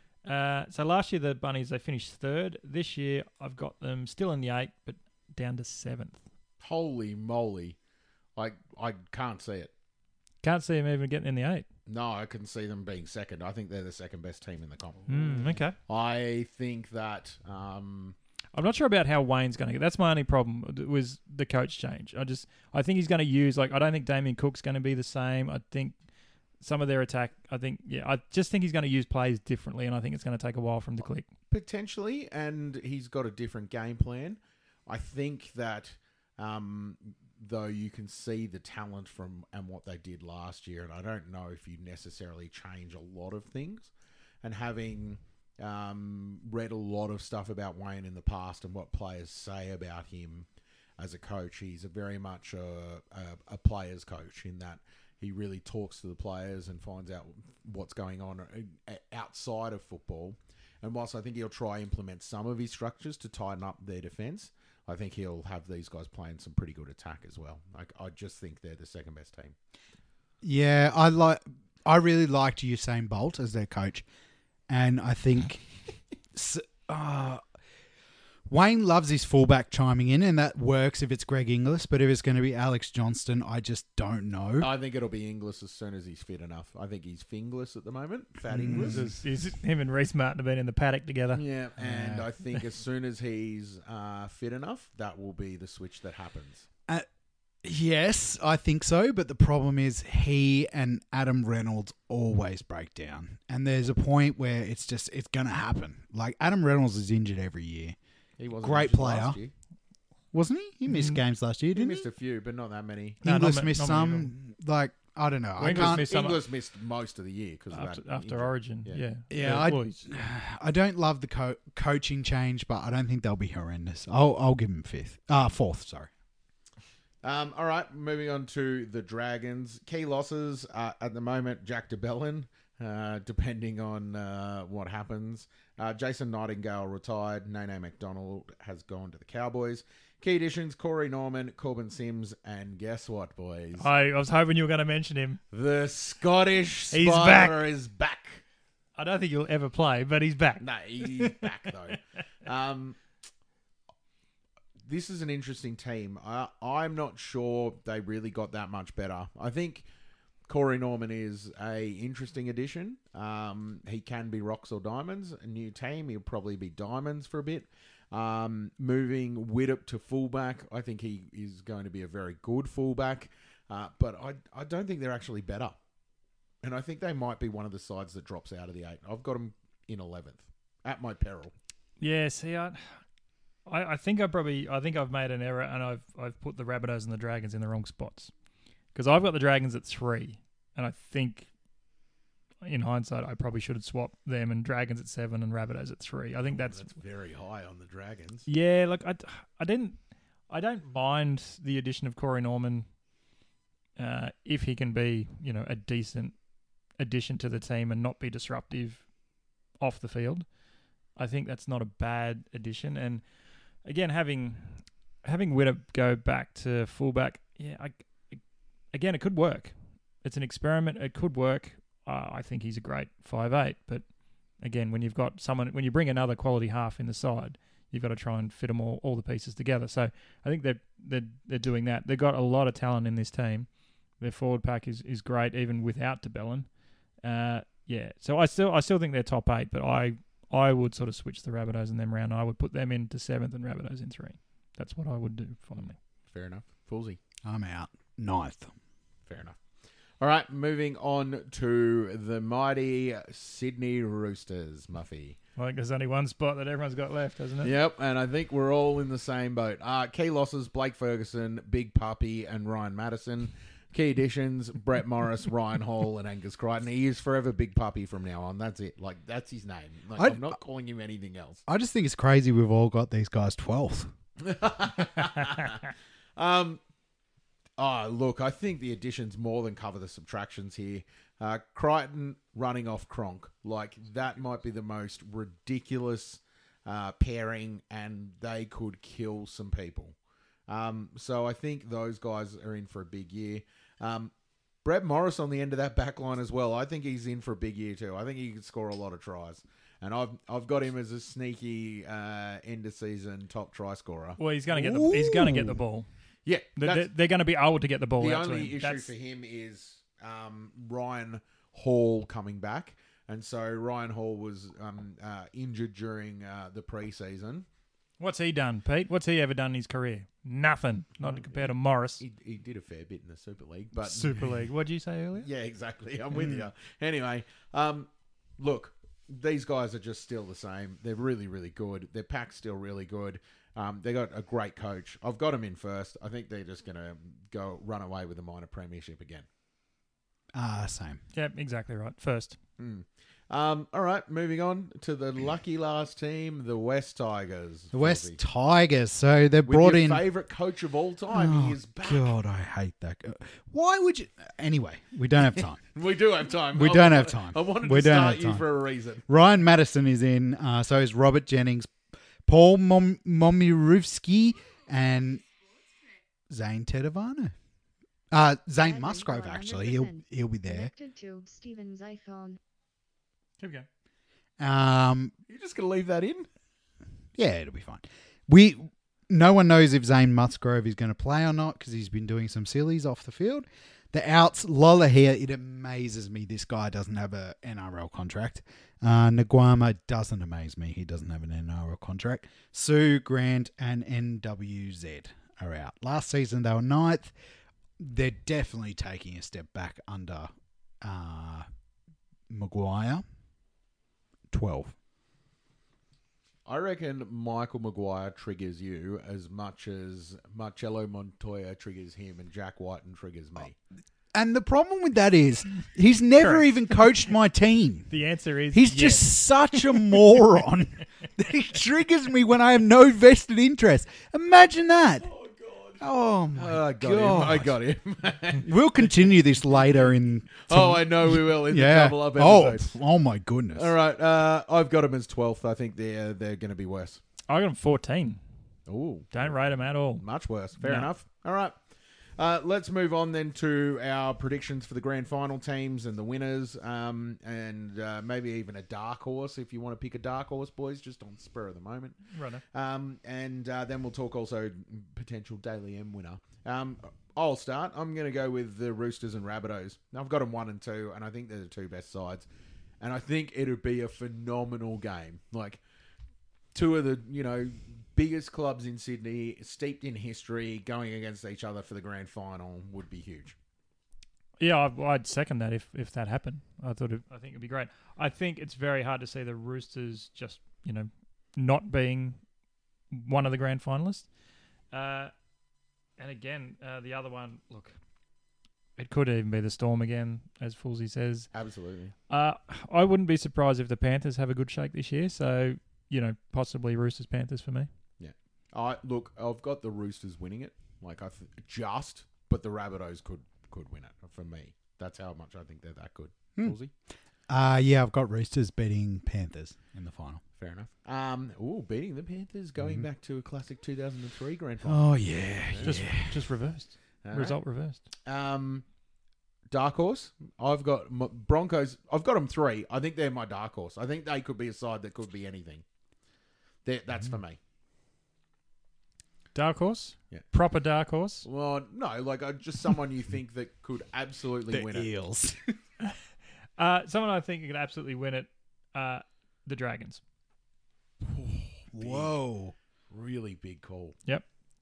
Uh, so last year, the Bunnies, they finished third. This year, I've got them still in the eight, but down to seventh. Holy moly. I, I can't see it. Can't see them even getting in the eight. No, I can see them being second. I think they're the second best team in the comp. Mm, okay. I think that... Um, I'm not sure about how Wayne's going to get. That's my only problem was the coach change. I just, I think he's going to use, like, I don't think Damien Cook's going to be the same. I think some of their attack, I think, yeah, I just think he's going to use plays differently, and I think it's going to take a while for him to click. Potentially, and he's got a different game plan. I think that, um, though, you can see the talent from and what they did last year, and I don't know if you necessarily change a lot of things. And having um, read a lot of stuff about Wayne in the past and what players say about him as a coach, he's a very much a, a, a player's coach in that he really talks to the players and finds out what's going on outside of football. And whilst I think he'll try implement some of his structures to tighten up their defence, I think he'll have these guys playing some pretty good attack as well. Like, I just think they're the second best team. Yeah, I like. I really liked Usain Bolt as their coach, and I think s- uh, Wayne loves his fullback chiming in, and that works if it's Greg Inglis. But if it's going to be Alex Johnston, I just don't know. I think it'll be Inglis as soon as he's fit enough. I think he's Fingless at the moment, Fat Mm. Inglis. Is, is him and Reece Martin have been in the paddock together. Yeah, and Yeah. I think as soon as he's uh, fit enough, that will be the switch that happens. Uh, yes, I think so. But the problem is he and Adam Reynolds always break down, and there's a point where it's just it's going to happen. Like Adam Reynolds is injured every year. He wasn't Great injured player. last year. Wasn't he? He missed Mm. games last year, He didn't he? missed a few, but not that many. No, Inglis not ma- missed not some. many Like, I don't know. Well, I Inglis can't. missed some- Inglis missed most of the year because of After, that. after injury. Origin, Yeah. yeah. Yeah, I- well, he's- I don't love the co- coaching change, but I don't think they'll be horrendous. I'll I'll give him fifth. Ah, uh, fourth. Sorry. Um, all right, moving on to the Dragons. Key losses uh, at the moment, Jack DeBellin, uh, depending on uh, what happens. Uh, Jason Nightingale retired. Nene McDonald has gone to the Cowboys. Key additions, Corey Norman, Corbin Sims, and guess what, boys? I, I was hoping you were going to mention him. The Scottish He's Spider is back. I don't think he'll ever play, but he's back. No, he's back, though. Um, this is an interesting team. I, I'm not sure they really got that much better. I think Corey Norman is a interesting addition. Um, he can be rocks or diamonds. A new team, he'll probably be diamonds for a bit. Um, moving Widdop to fullback, I think he is going to be a very good fullback. Uh, but I, I don't think they're actually better. And I think they might be one of the sides that drops out of the eight. I've got them in eleventh, at my peril. Yeah, see, I, I, I think I probably, I think I've made an error, and I've, I've put the Rabbitohs and the Dragons in the wrong spots, because I've got the Dragons at three, and I think, in hindsight, I probably should have swapped them and Dragons at seven and Rabbitohs at three. I think that's, That's very high on the Dragons. yeah. Look, I, I didn't, I don't mind the addition of Corey Norman uh, if he can be, you know, a decent addition to the team and not be disruptive off the field. I think that's not a bad addition. And again, having having Widdop go back to fullback, yeah, I, again, it could work. It's an experiment. It could work. Uh, I think he's a great five eight. But again, when you've got someone, when you bring another quality half in the side, you've got to try and fit them all, all the pieces together. So I think they're, they're, they're doing that. They've got a lot of talent in this team. Their forward pack is, is great, even without DeBellin. Uh, yeah, so I still I still think they're top eight, but I I would sort of switch the Rabbitohs in them round. I would put them into seventh and Rabbitohs in three. That's what I would do finally. Fair enough. Foolsy. I'm out. Ninth. Fair enough. All right, moving on to the mighty Sydney Roosters, Muffy. I think there's only one spot that everyone's got left, hasn't it? Yep, and I think we're all in the same boat. Uh, key losses, Blake Ferguson, Big Puppy, and Ryan Madison. Key additions, Brett Morris, Ryan Hall, and Angus Crichton. He is forever Big Puppy from now on. That's it. Like, that's his name. Like, I'd- I'm not calling him anything else. I just think it's crazy we've all got these guys twelfth. um, oh, look, I think the additions more than cover the subtractions here. Uh, Crichton running off Cronk. Like, that might be the most ridiculous uh, pairing, and they could kill some people. Um, so I think those guys are in for a big year. Um, Brett Morris on the end of that back line as well. I think he's in for a big year too. I think he could score a lot of tries. And I've I've got him as a sneaky uh, end of season top try scorer. Well, he's going to get the he's going to get the ball. Yeah, They're, that's- they're, they're going to be able to get the ball the out to only him. issue That's- for him is um, Ryan Hall coming back. And so Ryan Hall was um, uh, injured during uh, the preseason. What's he done, Pete? What's he ever done in his career? Nothing. Not to compare to Morris. He, he did a fair bit in the Super League. But Super League. What did you say earlier? Yeah, exactly. I'm with you. Anyway, um, look, these guys are just still the same. They're really, really good. Their pack's still really good. Um, they got a great coach. I've got them in first. I think they're just going to go run away with the minor premiership again. Ah, same. Yep, exactly right. First. Mm. Um, all right, moving on to the lucky last team, the West Tigers. The West Fuzzy. Tigers. So they With brought your in. favourite coach of all time. Oh, he is back. God, I hate that guy. Why would you? Anyway, we don't have time. We do have time. We I don't wanted- have time. I wanted We to don't start have you time. for a reason. Ryan Madison is in. Uh, so is Robert Jennings, Paul Mom- Momiruvsky, and Zane Tedavano. Uh, Zane Musgrove, actually. He'll he'll be there. Connected to Steven's iPhone. Here we go. Um, You're just going to leave that in? yeah, it'll be fine. We no one knows if Zane Musgrove is going to play or not because he's been doing some sillies off the field. The outs, Lola here, it amazes me this guy doesn't have a N R L contract. Uh, Nguama doesn't amaze me. He doesn't have an N R L contract. Sue, Grant, and N W Z are out. Last season they were ninth. They're definitely taking a step back under uh, Maguire. twelve. I reckon Michael Maguire triggers you as much as Marcello Montoya triggers him and Jack Whiten triggers me. And the problem with that is he's never Correct. even coached my team. The answer is He's yes. just such a moron that he triggers me when I have no vested interest. Imagine that. Oh, my Oh, I got God. him. I got him. We'll continue this later in... oh, I know we will in yeah. the double up oh, episode. oh, my goodness. All right, uh, I've got him as twelfth. I think they're they're going to be worse. I got him fourteen. Ooh, Don't rate him at all. much worse. Fair No. enough. All right. Uh, let's move on then to our predictions for the grand final teams and the winners, um, and uh, maybe even a dark horse if you want to pick a dark horse, boys, just on spur of the moment. Right. Um, and uh, then we'll talk also potential Daily M winner. Um, I'll start. I'm going to go with the Roosters and Rabbitohs. I've got them one and two, and I think they're the two best sides. And I think it'll be a phenomenal game. Like, two of the, you know, biggest clubs in Sydney, steeped in history, going against each other for the grand final would be huge. Yeah, I, I'd second that if, if that happened. I thought it, I think it'd be great. I think it's very hard to see the Roosters just, you know, not being one of the grand finalists. Uh, and again, uh, the other one, look, it could even be the Storm again, as Foolsy says. Absolutely. Uh, I wouldn't be surprised if the Panthers have a good shake this year. So, you know, possibly Roosters Panthers for me. I look, I've got the Roosters winning it, like I th- just, but the Rabbitohs could could win it for me. That's how much I think they're that good. Hmm. Foolsy? Uh, yeah, I've got Roosters beating Panthers in the final. Fair enough. Um, ooh, beating the Panthers, going back to a classic two thousand three grand final. Oh, yeah. Just just reversed. All right. Result reversed. Um, dark horse. I've got m- Broncos. I've got them three. I think they're my dark horse. I think they could be a side that could be anything. They're, that's for me. Dark horse? Yeah. Proper dark horse? Well, no, like uh, just someone you think that could absolutely win it. Eels. Uh, someone I think could absolutely win it, uh, the Dragons. Whoa. Really big call. Yep.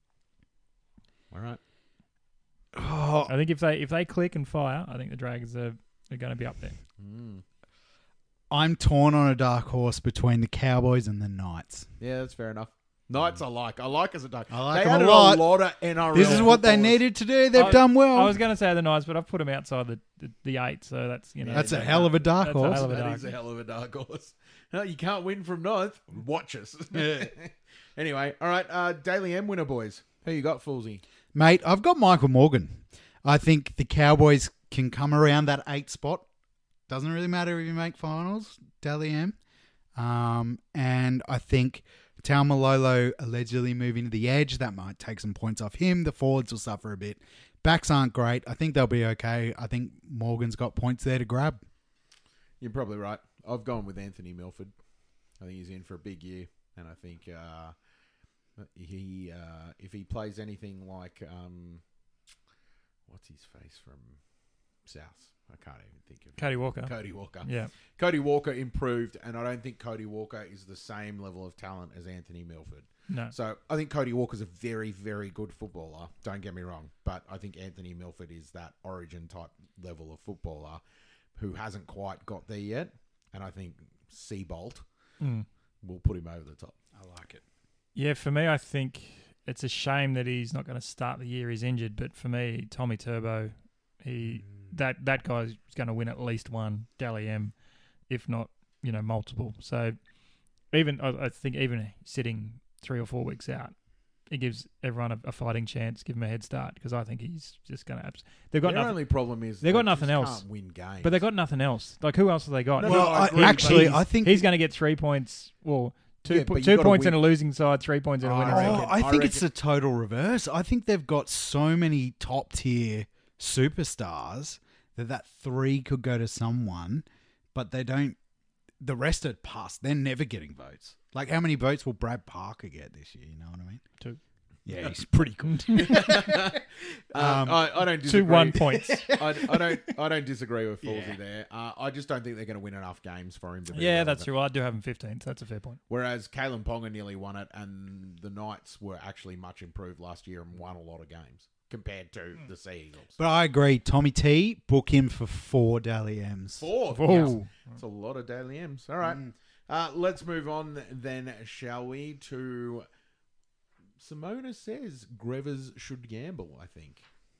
All right. Oh, I think if they if they click and fire, I think the Dragons are, are going to be up there. Mm. I'm torn on a dark horse between the Cowboys and the Knights. Yeah, that's fair enough. Knights I like. I like as a dark. I like they them a added lot. a lot of N R L. This is what they footballers. needed to do. They've I- done well. I was going to say the Knights, but I've put them outside the the, the eight, so that's you know That's a Yeah, hell of a dark that's a horse. hell of a That dark is a hell of a dark horse. No, you can't win from ninth. Watch us. Anyway, all right. Uh, Daily M winner, boys. Who you got, Foolsy? Mate, I've got Michael Morgan. I think the Cowboys can come around that eight spot. Doesn't really matter if you make finals, Dally M. Um, and I think Taumalolo allegedly moving to the edge. That might take some points off him. The forwards will suffer a bit. Backs aren't great. I think they'll be okay. I think Morgan's got points there to grab. You're probably right. I've gone with Anthony Milford. I think he's in for a big year, and I think uh, he uh, if he plays anything like um, what's his face from South, I can't even think of Cody Walker. Cody Walker. Yeah. Cody Walker improved, and I don't think Cody Walker is the same level of talent as Anthony Milford. No. So I think Cody Walker's a very, very good footballer. Don't get me wrong, but I think Anthony Milford is that Origin type level of footballer who hasn't quite got there yet, and I think Seabolt Mm. will put him over the top. I like it. Yeah, for me, I think it's a shame that he's not going to start the year. He's injured, but for me, Tommy Turbo, he that that guy's going to win at least one Dally M, if not you know multiple. So even I, I think even sitting three or four weeks out, it gives everyone a, a fighting chance. Give him a head start because I think he's just going to. Abs- they've got Their nothing, only problem is They've got they nothing just else. Can't win games, but they've got nothing else. Like who else have they got? No, Well, no, I I, agree, actually, but I think He's going to get three points. Well, two Yeah, po- but you two gotta points in win. a losing side, three points in a Oh, winning I side. reckon- Oh, I I think it's reckon- the total reverse. I think they've got so many top tier superstars that that three could go to someone, but they don't. The rest are past. They're never getting votes. Like how many votes will Brad Parker get this year? You know what I mean? Two. Yeah, he's pretty good. Um, I, I don't Two disagree. one points. I, I don't. I don't disagree with Foolsy there. Uh, I just don't think they're going to win enough games for him to. Be Yeah, relevant. that's true. I do have him fifteen, so that's a fair point. Whereas Kalen Ponga nearly won it, and the Knights were actually much improved last year and won a lot of games compared to the Sea Eagles. But I agree. Tommy T, book him for four Dally M's. Four. Oh. Yes. That's a lot of Daily M's. All right. Uh, let's move on then, shall we, to Simona says Grevers should gamble, I think.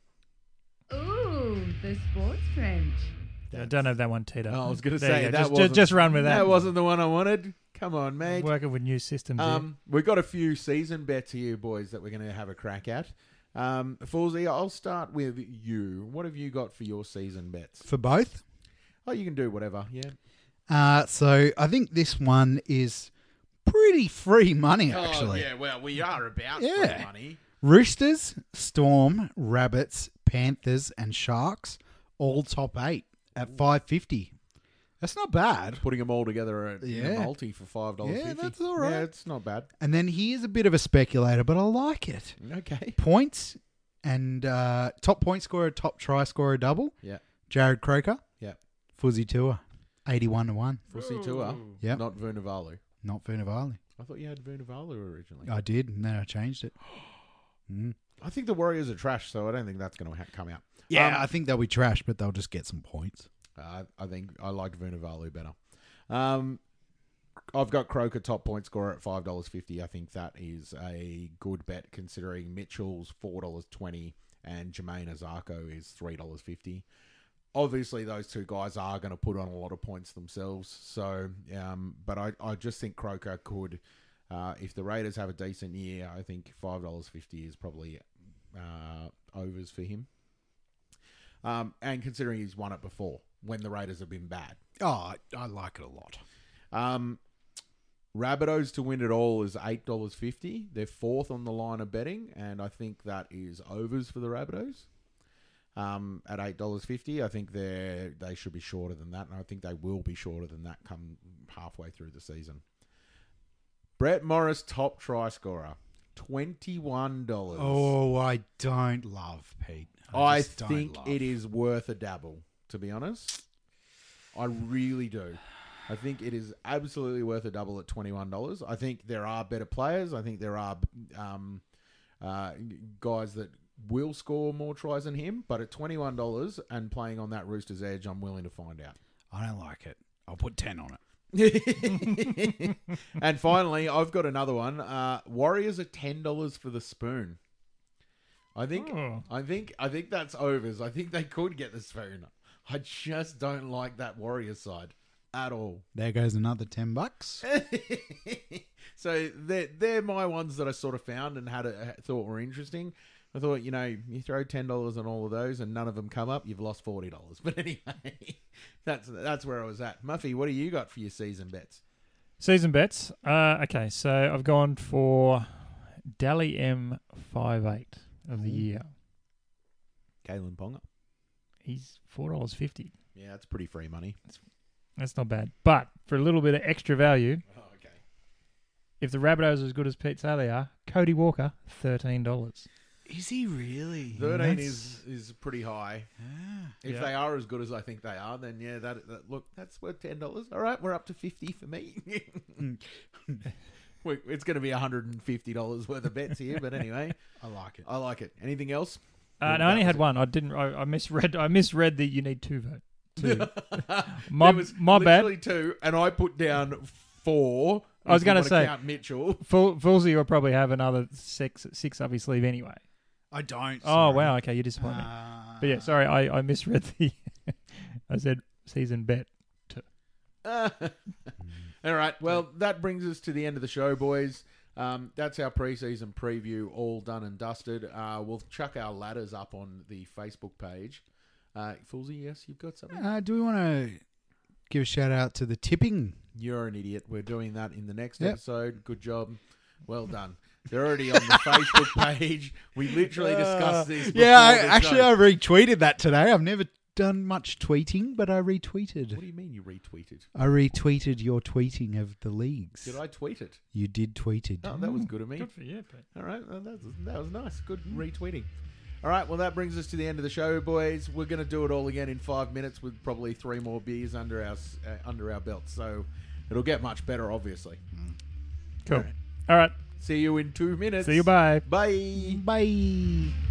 Ooh, the sports French. I don't have that one teed up. Oh, I was going to There you say, go. that just, wasn't, just, just run with that. That wasn't the one I wanted. Come on, mate. Working with new systems. here. Um, we've got a few season bets here, boys, that we're going to have a crack at. Um, Foolsy, I'll start with you. What have you got for your season bets? For both? Oh, you can do whatever, yeah. Uh, so I think this one is pretty free money, actually. Oh, yeah, well, we are about Yeah. free money. Roosters, Storm, Rabbits, Panthers, and Sharks, all top eight at five fifty. That's not bad. Putting them all together at, in Yeah. a multi for five dollars fifty. Yeah, that's all right. Yeah, it's not bad. And then he is a bit of a speculator, but I like it. Okay. Points and uh, top point scorer, top try scorer double. Yeah. Jared Croker. Yeah. Fuzzy Tour, eighty-one to one. Fussy Tour, Yep. not Vunivalu. Not Vunivalu. I thought you had Vunivalu originally. I did, and then I changed it. Mm. I think the Warriors are trash, so I don't think that's going to ha- come out. Yeah, Um, I think they'll be trash, but they'll just get some points. Uh, I think I like Vunivalu better. Um, I've got Croker top point scorer at five dollars fifty. I think that is a good bet considering Mitchell's four dollars twenty and Jermaine Azarko is three dollars fifty. Obviously, those two guys are going to put on a lot of points themselves. So, um, but I, I just think Croker could, uh, if the Raiders have a decent year, I think five dollars fifty is probably uh, overs for him. Um, and considering he's won it before, when the Raiders have been bad. Oh, I, I like it a lot. Um, Rabbitohs to win it all is eight dollars fifty. They're fourth on the line of betting, and I think that is overs for the Rabbitohs. Um, at eight dollars fifty, I think they they should be shorter than that, and I think they will be shorter than that come halfway through the season. Brett Morris, top try scorer, twenty-one dollars. Oh, I don't love Pete. I, I just don't think love. it is worth a dabble, to be honest. I really do. I think it is absolutely worth a double at twenty-one dollars. I think there are better players. I think there are um, uh, guys that will score more tries than him. But at twenty-one dollars and playing on that Roosters edge, I'm willing to find out. I don't like it. I'll put ten on it. And finally, I've got another one. Uh, Warriors are ten dollars for the spoon. I think, Oh. I think, I think that's overs. I think they could get the spoon. I just don't like that Warriors side at all. There goes another ten bucks. So they're, they're my ones that I sort of found and had a, thought were interesting. I thought, you know, you throw ten dollars on all of those and none of them come up, you've lost forty dollars. But anyway, that's that's where I was at. Muffy, what do you got for your season bets? Season bets. Uh, okay, so I've gone for Dally M five eight of the year. Kalen Ponga. He's four dollars fifty. Yeah, that's pretty free money. That's not bad. But for a little bit of extra value, Oh, okay. if the Rabbitohs are as good as Pete say they are, Cody Walker, thirteen dollars. Is he really? thirteen That's- is, is pretty high. Ah. If Yeah. they are as good as I think they are, then yeah, that, that look, that's worth ten dollars. All right, we're up to fifty for me. We- it's going to be one hundred and fifty dollars worth of bets here, but anyway, I like it. I like it. Anything else? Uh, Well, no, I only that had was one. I didn't. I, I misread. I misread that you need two vote. Two. it. My- There was my bad. literally two, and I put down four. I was if you gonna wanna say- count Mitchell. Full, Foolsy will probably have another six six up his sleeve anyway. I don't. Oh sorry. wow. Okay, you disappoint me. Uh, But yeah, sorry, I, I misread the. I said season bet. All right. Well, that brings us to the end of the show, boys. Um, that's our preseason preview, all done and dusted. Uh, we'll chuck our ladders up on the Facebook page. Uh, Foolsy, yes, you've got something? Uh, do we want to give a shout out to the tipping? You're an idiot. We're doing that in the next Yep. episode. Good job. Well done. They're already on the Facebook page. We literally discussed this before Yeah, I, the actually, show. I retweeted that today. I've never done much tweeting, but I retweeted. What do you mean you retweeted? I retweeted your tweeting of the leagues. Did I tweet it? You did tweet it. Oh, that was good of me. Good for you, Pete. All right, well, that, was, that was nice. Good retweeting. All right, well, that brings us to the end of the show, boys. We're going to do it all again in five minutes with probably three more beers under our s- uh, under our belts. So it'll get much better, obviously. Cool. All right. All right. See you in two minutes. See you. Bye. Bye. Bye.